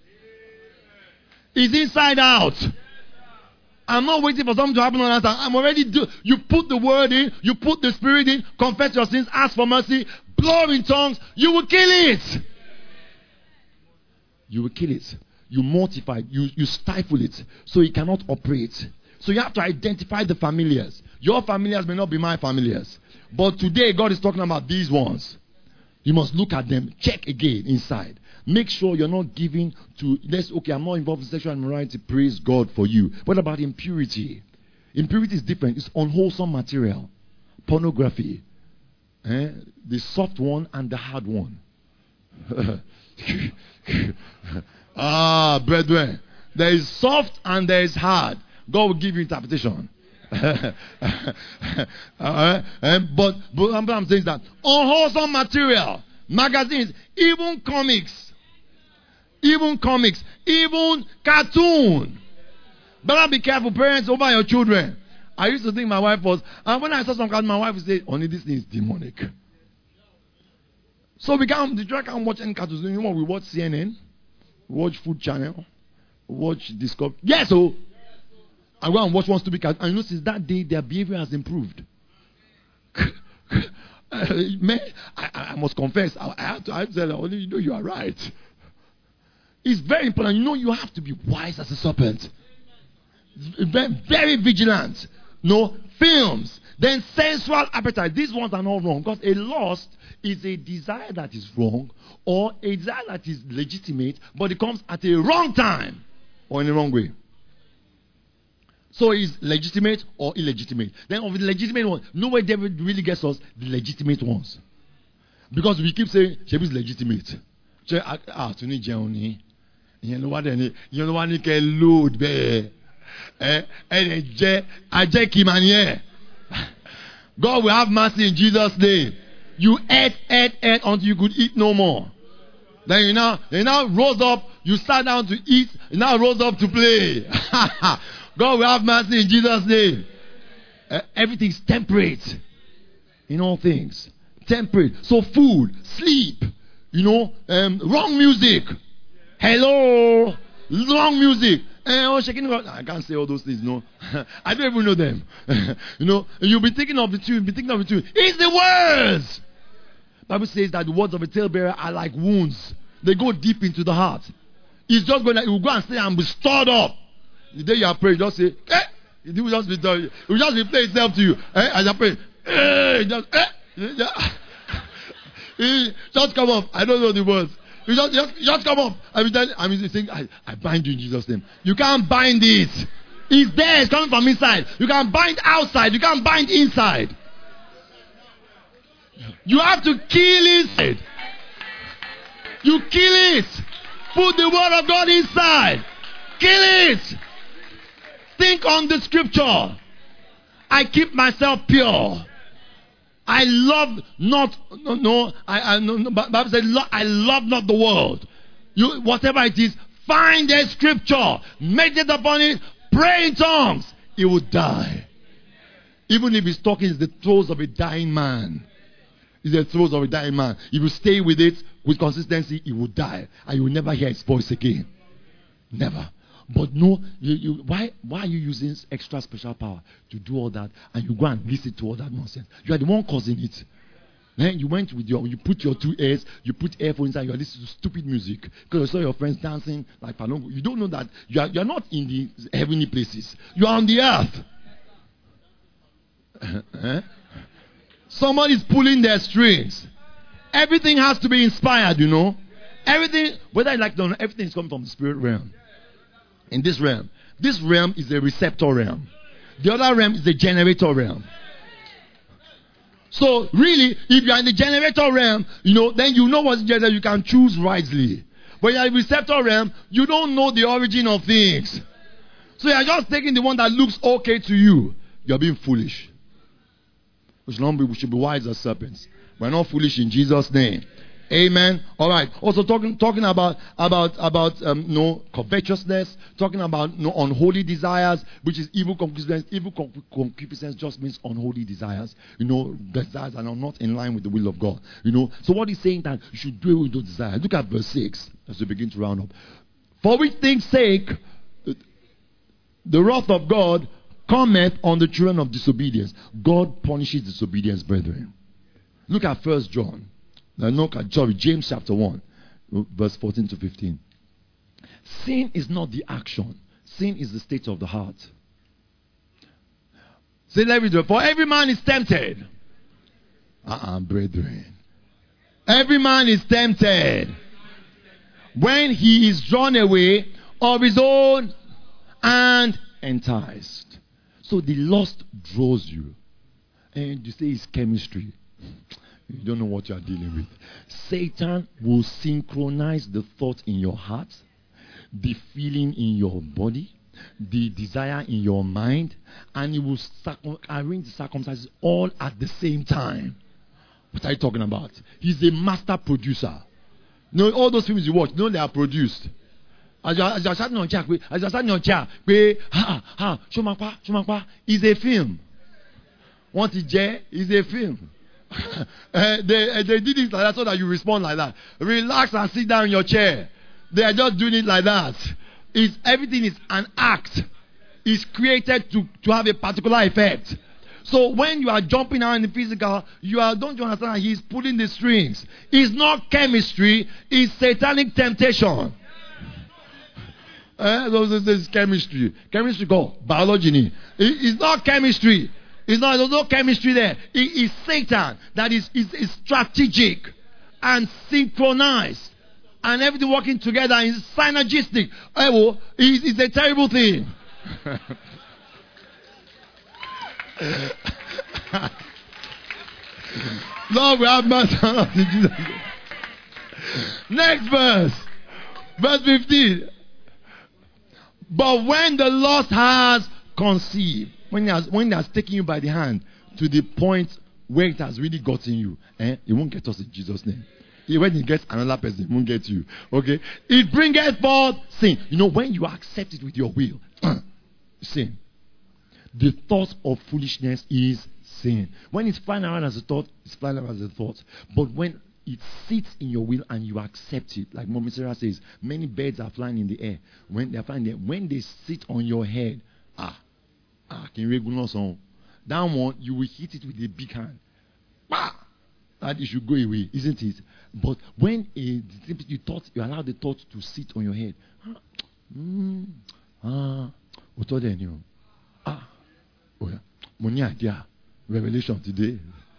It's inside out. I'm not waiting for something to happen on that time. I'm already do. You put the word in, you put the spirit in, confess your sins, ask for mercy, blow in tongues, you will kill it. You will kill it. You mortify it. You, you stifle it so it cannot operate. So you have to identify the familiars. Your familiars may not be my familiars. But today God is talking about these ones. You must look at them, check again inside. Make sure you're not giving to, let's, okay, I'm not involved in sexual immorality. Praise God for you. What about impurity? Impurity is different. It's unwholesome material. Pornography. Eh? The soft one and the hard one. Ah, brethren. There is soft and there is hard. God will give you interpretation. uh, but, but I'm saying that unwholesome material, magazines, even comics, even comics, even cartoon. Better be careful, parents, over your children. I used to think my wife was, and when I saw some cartoon, my wife would say, "Only this thing is demonic." So we can't, the children can't watch any cartoons. You know, we watch C N N, we watch Food Channel, we watch Discovery. Yes, so. I go and watch one stupid cat, and you know, since that day, their behavior has improved. Man, I, I must confess, I, I have to, I have to tell her, only you know you are right. It's very important. You know, you have to be wise as a serpent. Very, very vigilant. No, films. Then sensual appetite. These ones are not wrong. Because a lust is a desire that is wrong, or a desire that is legitimate, but it comes at a wrong time, or in the wrong way. So it's legitimate or illegitimate. Then of the legitimate ones, nobody ever really gets us the legitimate ones. Because we keep saying, Shebi is legitimate. Ah, to need Johnny. You know what? You know what? You can load there. Eh? God will have mercy in Jesus' name. You ate, ate, ate until you could eat no more. Then you now, you now rose up. You sat down to eat. You now rose up to play. God will have mercy in Jesus' name. Uh, everything is temperate in all things. Temperate. So food, sleep, you know, um, wrong music. Hello, wrong music. Uh, oh, shaking, I can't say all those things. No, I don't even know them. You know, you'll be thinking of the tune. You'll be thinking of the tune. It's the words. The Bible says that the words of a talebearer are like wounds. They go deep into the heart. It's just going to, it will go and stay and be stored up. The day you are praying, just say, eh. It will just be done. It will just replay itself to you. Eh? As you pray, eh. Just, eh. Just come up. I don't know the words. You just, just, just come up. I mean, I mean, saying, I, I bind you in Jesus' name. You can't bind it. It's there. It's coming from inside. You can bind outside. You can't bind inside. You have to kill it. You kill it. Put the word of God inside. Kill it. Think on the scripture. I keep myself pure. I love not, no, no, I, I, no, no, Bible says, I love not the world. You, whatever it is, find a scripture, meditate upon it, pray in tongues. It will die. Even if it's talking, it's the throes of a dying man. It's the throes of a dying man. If you stay with it with consistency, it will die, and you will never hear its voice again. Never. But no, you, you, why, why are you using extra special power to do all that, and you go and listen to all that nonsense? You are the one causing it. Then you went with your, you put your two ears, you put earphones inside, you are listening to stupid music because you saw your friends dancing like Palongo. You don't know that you are, you are not in the heavenly places. You are on the earth. eh? Somebody is pulling their strings. Everything has to be inspired, you know. Everything, whether you like it or not, everything is coming from the spirit realm. In this realm. This realm is the receptor realm. The other realm is the generator realm. So really, if you are in the generator realm, you know, then you know what's generator, you can choose wisely. But you are in the receptor realm, you don't know the origin of things. So you are just taking the one that looks okay to you. You are being foolish. We should not be, we should be wise as serpents. We're not foolish in Jesus' name. Amen. All right. Also talking talking about about about um, no covetousness, talking about no unholy desires, which is evil concupiscence. Evil concupiscence just means unholy desires. You know, desires that are not in line with the will of God. You know. So what he's saying that you should do it with those desires. Look at verse six as we begin to round up. For which things' sake the wrath of God cometh on the children of disobedience. God punishes disobedience, brethren. Look at First John. Now, look at sorry, James chapter one, verse fourteen to fifteen. Sin is not the action. Sin is the state of the heart. Say, let me do it. For every man is tempted. Uh-uh, brethren. Every man is tempted when he is drawn away of his own and enticed. So the lust draws you. And you say it's chemistry. You don't know what you are dealing with. Satan will synchronize the thought in your heart, the feeling in your body, the desire in your mind, and he will circum- arrange the circumstances all at the same time. What are you talking about? He's a master producer. You know, all those films you watch, you know they are produced. As you are starting on chair, as you are starting on chair, ha ha, Shumakpa, Shumakpa is a film. What is J is a film. uh, they, uh, they did it like that so that you respond like that. Relax and sit down in your chair. They are just doing it like that. It's, everything is an act. It's created to, to have a particular effect. So when you are jumping out in the physical, you are don't you understand? He's pulling the strings. It's not chemistry. It's satanic temptation. Uh, those is chemistry. Chemistry called biology. It, it's not chemistry. It's not, there's no chemistry there. It is Satan that is, is, is strategic and synchronized. And everything working together is synergistic. Oh, it's, it's a terrible thing. Lord, we have mercy on us in Jesus' name. Next verse. Verse fifteen. But when the lust has conceived, when it has, when it has taken you by the hand to the point where it has really gotten you, eh, it won't get us in Jesus' name. When it gets another person, it won't get you. Okay? It bringeth forth sin. You know, when you accept it with your will, sin. The thought of foolishness is sin. When it's flying around as a thought, it's flying around as a thought. But when it sits in your will and you accept it, like Mommy Sarah says, many birds are flying in the air. When they're flying there, when they sit on your head, ah, ah, can you regular song? That one, you will hit it with a big hand. Bah! That it should go away, isn't it? But when a, you thought, you allow the thought to sit on your head, ah, mm, ah, what told you? Ah, oh yeah, money idea, revelation today.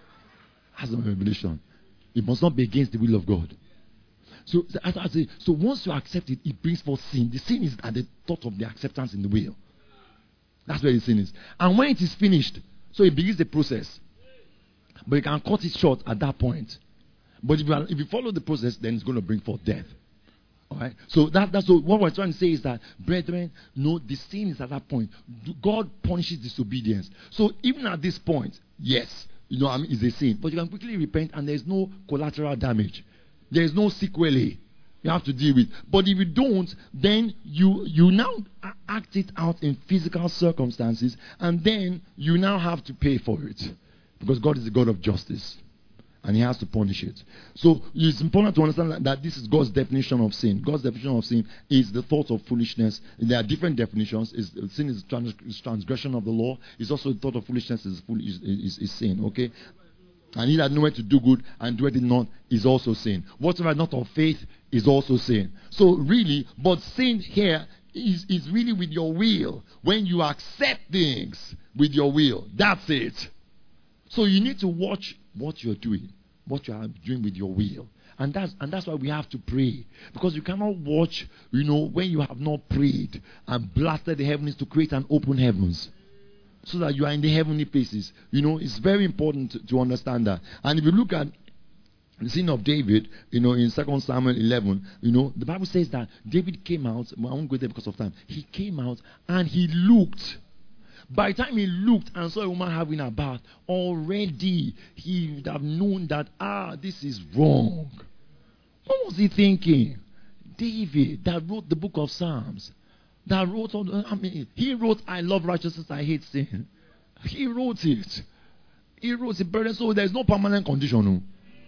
Has a revelation. It must not be against the will of God. So, as I say, so once you accept it, it brings forth sin. The sin is at the thought of the acceptance in the will. That's where the sin is. And when it is finished, so it begins the process. But you can cut it short at that point. But if you, are, if you follow the process, then it's going to bring forth death. All right. So that, that's what, what we're trying to say is that, brethren, no, the sin is at that point. God punishes disobedience. So even at this point, yes, you know, I mean, it's a sin. But you can quickly repent, and there's no collateral damage. There is no sequelae you have to deal with. But if you don't, then you you now act it out in physical circumstances, and then you now have to pay for it. Because God is the God of justice. And He has to punish it. So it's important to understand that, that this is God's definition of sin. God's definition of sin is the thought of foolishness. There are different definitions. Is sin is, trans, is transgression of the law. It's also the thought of foolishness is, fool, is, is, is sin. Okay? And he that knoweth to do good and doeth it not is also sin. Whatever not of faith is also sin. So really, but sin here is, is really with your will. When you accept things with your will. That's it. So you need to watch what you're doing, what you are doing with your will. And that's and that's why we have to pray. Because you cannot watch, you know, when you have not prayed and blasted the heavens to create an open heavens. So that you are in the heavenly places. You know, it's very important to, to understand that. And if you look at the sin of David, you know, in Second Samuel eleven, you know, the Bible says that David came out, well, I won't go there because of time. He came out and he looked By the time he looked and saw a woman having a bath, already he would have known that, ah, this is wrong. What was he thinking? David, that wrote the book of Psalms, that wrote, all the, I mean, he wrote, I love righteousness, I hate sin. He wrote it. He wrote it. So there's no permanent condition. No.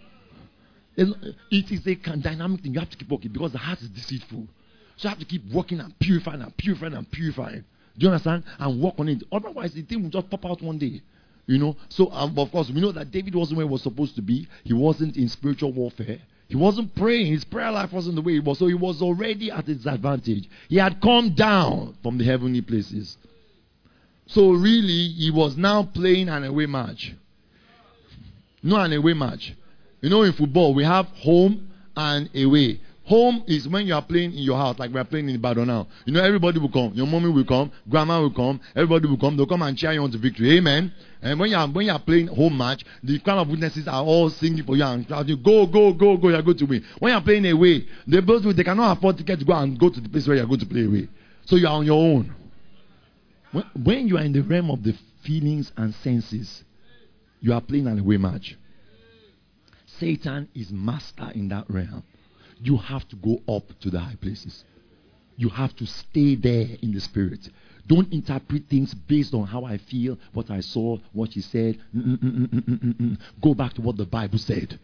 It is a dynamic thing. You have to keep working because the heart is deceitful. So you have to keep working and purifying and purifying and purifying. Do you understand? And work on it. Otherwise, the thing will just pop out one day. You know. So, um, of course, we know that David wasn't where he was supposed to be. He wasn't in spiritual warfare. He wasn't praying. His prayer life wasn't the way it was. So he was already at a disadvantage. He had come down from the heavenly places. So really, he was now playing an away match. No, an away match. You know, in football, we have home and away. Home is when you are playing in your house, like we are playing in Ibadan now. You know, everybody will come. Your mommy will come. Grandma will come. Everybody will come. They'll come and cheer you on to victory. Amen. And when you are when you are playing home match, the crowd of witnesses are all singing for you and shouting, "Go, go, go, go! You are going to win." When you are playing away, they both they cannot afford ticket to go and go to the place where you are going to play away. So you are on your own. When, when you are in the realm of the feelings and senses, you are playing an away match. Satan is master in that realm. You have to go up to the high places. You have to stay there in the spirit. Don't interpret things based on how I feel, what I saw, what he said. Mm-mm-mm-mm-mm-mm. Go back to what the Bible said.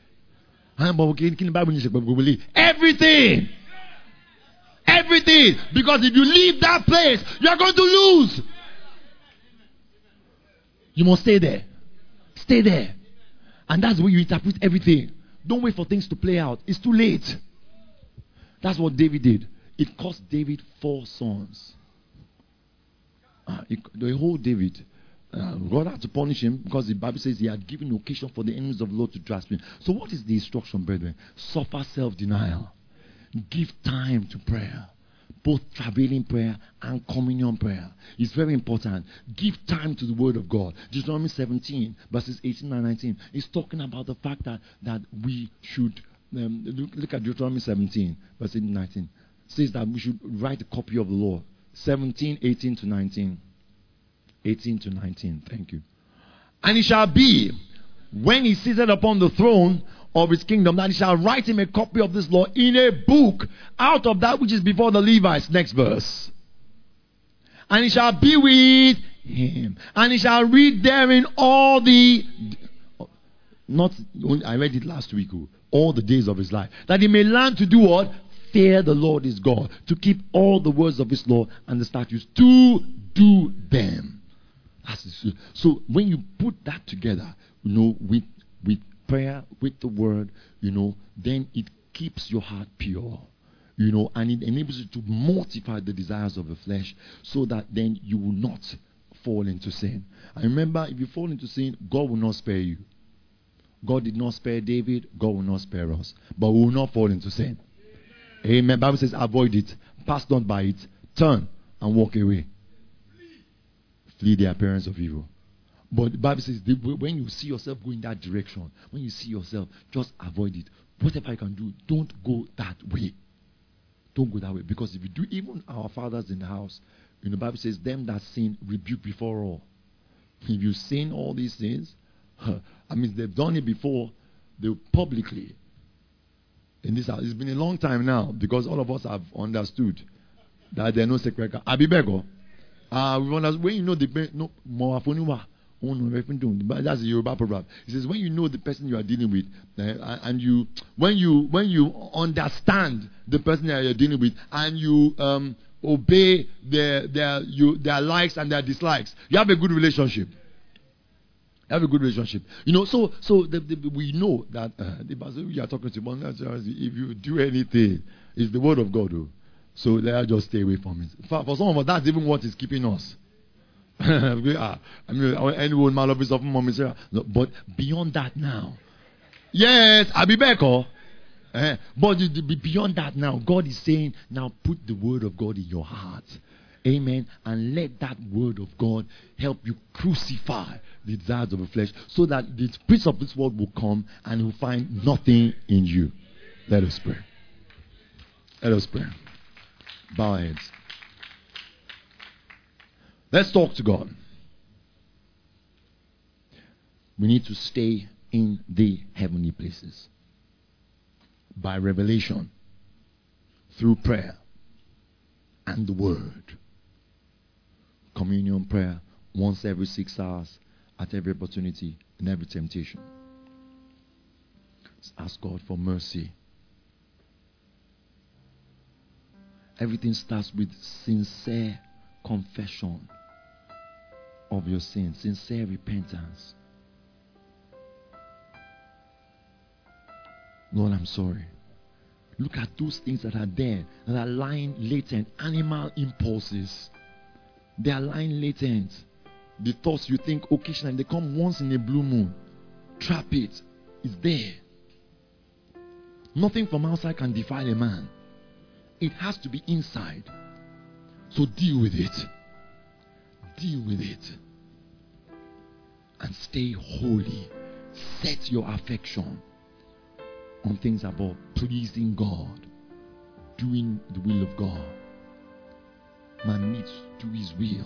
Everything. Everything. Because if you leave that place, you are going to lose. You must stay there. Stay there. And that's where you interpret everything. Don't wait for things to play out. It's too late. That's what David did. It cost David four sons. Uh, it, the whole David, uh, God had to punish him because the Bible says he had given occasion for the enemies of the Lord to grasp him. So what is the instruction, brethren? Suffer self-denial. Give time to prayer. Both travailing prayer and communion prayer. It's very important. Give time to the word of God. Deuteronomy seventeen, verses eighteen and nineteen. It's talking about the fact that, that we should, um, look, look at Deuteronomy seventeen, verse eighteen and nineteen. It says that we should write a copy of the law. seventeen, eighteen to nineteen. eighteen to nineteen. Thank you. And it shall be, when he seated upon the throne of his kingdom, that he shall write him a copy of this law in a book out of that which is before the Levites. Next verse. And he shall be with him, and he shall read therein all the, not, I read it last week, all the days of his life, that he may learn to do what? Fear the Lord his God, to keep all the words of his law and the statutes, to do them. That's it. So when you put that together, you know, with with prayer, with the word, you know, then it keeps your heart pure, you know, and it enables you to mortify the desires of the flesh so that then you will not fall into sin. And remember, if you fall into sin, God will not spare you. God did not spare David, God will not spare us. But we will not fall into sin. Amen. The Bible says, avoid it, pass not by it, turn and walk away. Flee the appearance of evil. But the Bible says, when you see yourself going that direction, when you see yourself, just avoid it. Whatever you can do, don't go that way. Don't go that way. Because if you do, even our fathers in the house, you know, the Bible says, them that sin, rebuke before all. If you sin all these things, I mean, they've done it before, they publicly. In this house, it's been a long time now, because all of us have understood that there are no sacred. Abibego. Uh, when you know the no more but that's a Yoruba proverb. It says when you know the person you are dealing with, uh, and you when you when you understand the person that you're dealing with, and you um, obey their their you their likes and their dislikes, you have a good relationship. You have a good relationship. You know, so so the, the, we know that uh, the person you are talking to, if you do anything, it's the word of God. Though. So let us just stay away from it. For, for some of us, that's even what is keeping us. I mean, anyone man of of mommy, but beyond that now, yes, I'll be back. Oh, eh, but beyond that now, God is saying, now put the word of God in your heart, amen, and let that word of God help you crucify the desires of the flesh, so that the prince of this world will come and will find nothing in you. Let us pray. Let us pray. Bow our heads. Let's talk to God. We need to stay in the heavenly places by revelation, through prayer and the word. Communion prayer once every six hours, at every opportunity, in every temptation. Let's ask God for mercy. Everything starts with sincere confession of your sins, sincere repentance. Lord, I'm sorry. Look at those things that are there, that are lying latent, animal impulses. They are lying latent. The thoughts you think occasionally, they come once in a blue moon. Trap it. It's there. Nothing from outside can defile a man. It has to be inside. So deal with it. Deal with it. And stay holy. Set your affection on things above, pleasing God, doing the will of God. Man needs to do his will.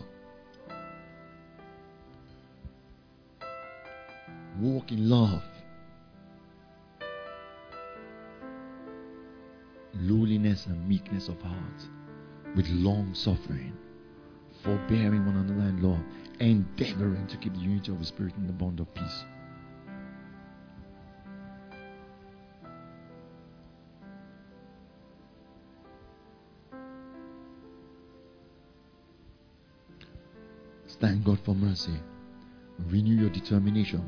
Walk in love, lowliness and meekness of heart, with long suffering, forbearing one another in love, endeavoring to keep the unity of the Spirit in the bond of peace. Thank God for mercy. Renew your determination.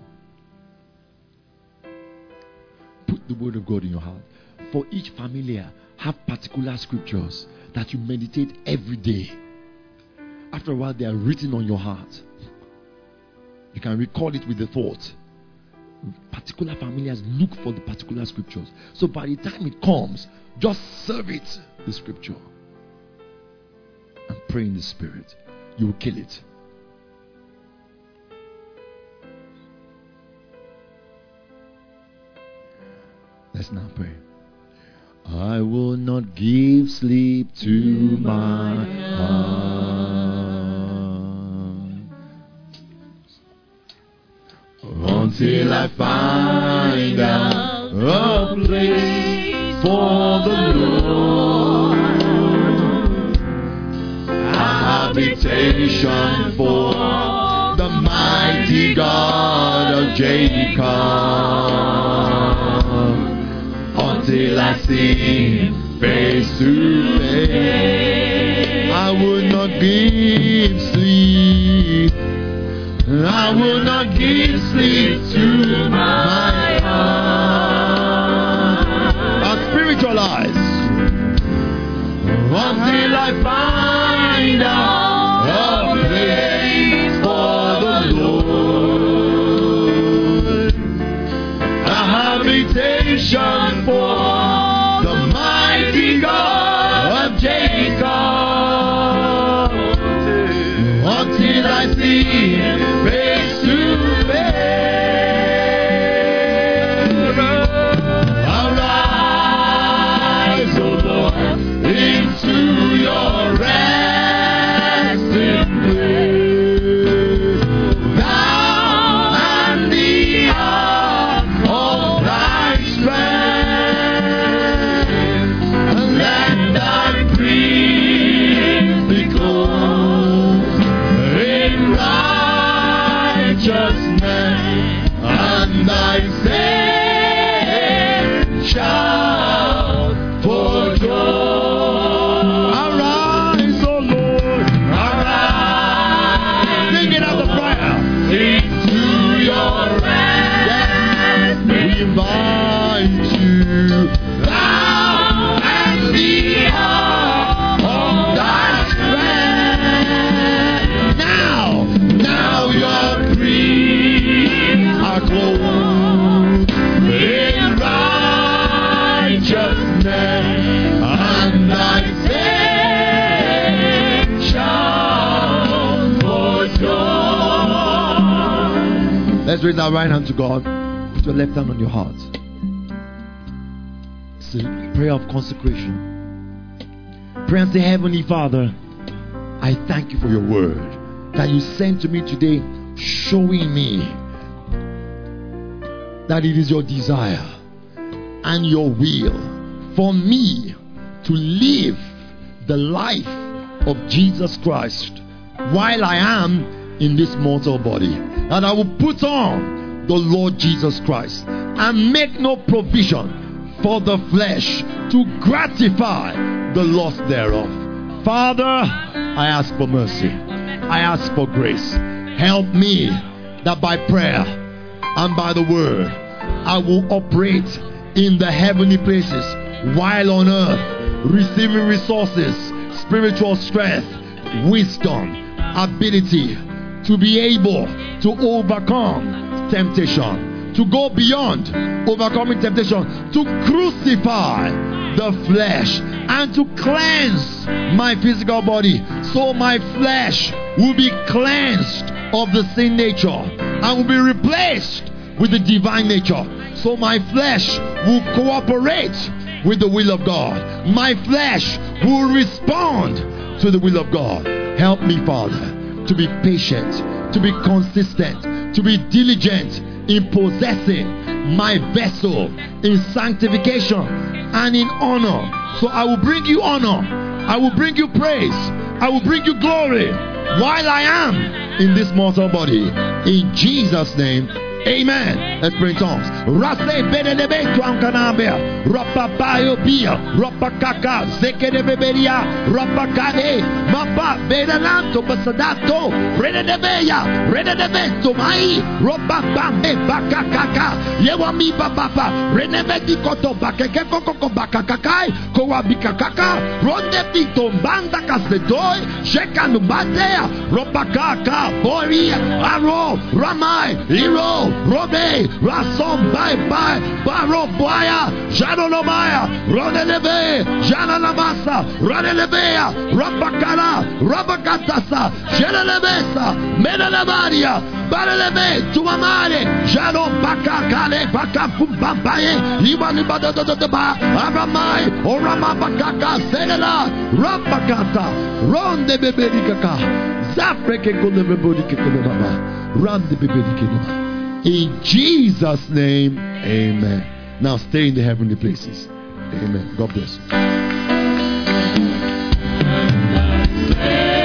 Put the word of God in your heart. For each familiar, have particular scriptures that you meditate every day. After a while, they are written on your heart. You can recall it with the thought. Particular familiars, look for the particular scriptures. So by the time it comes, just serve it, the scripture. And pray in the Spirit. You will kill it. Let's now pray. I will not give sleep to my heart until I find out a place for the Lord, a habitation for the mighty God of Jacob. Until I see him face to face, I will not give sleep. I will not give sleep to my heart. Our spiritual eyes. Until I find out a place for the Lord, a habitation for the mighty God of Jacob, until I see him face to face. Arise, O Lord, into your resting place. Thou and the ark of thy strength, and let thy praise be clothed in righteousness, and thy saints shout for joy. Arise, O Lord, arise. Sing it out the prayer. Into your rest, we invite you. Thou and the ark of thy strength. Now, now your priests are clothed in righteousness, and thy saints shout for joy. Let's raise our right hand to God. Put your left hand on your heart. It's a prayer of consecration. Pray and say, Heavenly Father, I thank you for your word that you sent to me today, showing me that it is your desire and your will for me to live the life of Jesus Christ while I am in this mortal body. And I will put on the Lord Jesus Christ and make no provision for the flesh to gratify the lust thereof. Father, I ask for mercy. I ask for grace. Help me that by prayer and by the word I will operate in the heavenly places while on earth, receiving resources, spiritual strength, wisdom, ability to be able to overcome temptation, to go beyond overcoming temptation, to crucify the flesh and to cleanse my physical body, so my flesh will be cleansed of the sin nature and will be replaced with the divine nature, so my flesh will cooperate with the will of God. My flesh will respond to the will of God. Help me, Father, to be patient, to be consistent, to be diligent in possessing my vessel in sanctification and in honor. So I will bring you honor, I will bring you praise, I will bring you glory while I am in this mortal body. In Jesus' name, amen. Let's pray in tongues. Rase benedebe tuankanabea. Rapapayo bia. Rapakaka. Zekedebeberia. Rapakade. Mapa bedananto basadato. Rededebeya. Rededebento mai. Rapapambe bakakaka. Yewami babapa. Renebedi koto bakeke koko bakakakai. Kowabikakaka. Ronde pito mbanda kasedoi. Shekanubadea. Rapakaka. Bori. Aro. Ramai. Iro. Robe, Rasom, Bye Bye, Baro Boya, Janolomaya, Rodelebe, Janalamasa, Rodelebea, Rapakara, Rabakatasa, Janalebesa, Menalabaria, Barelebe, Tuamare, Jano Bakakale, Bakapumpampaye, Ibanibadaba, Aramai, Orama Bakaka, Senela, Rapakata, Ronde Beberikaka, Zafreke Kodebebodikababa, Rande Beberikaba. In Jesus' name, amen. Now stay in the heavenly places. Amen. God bless you.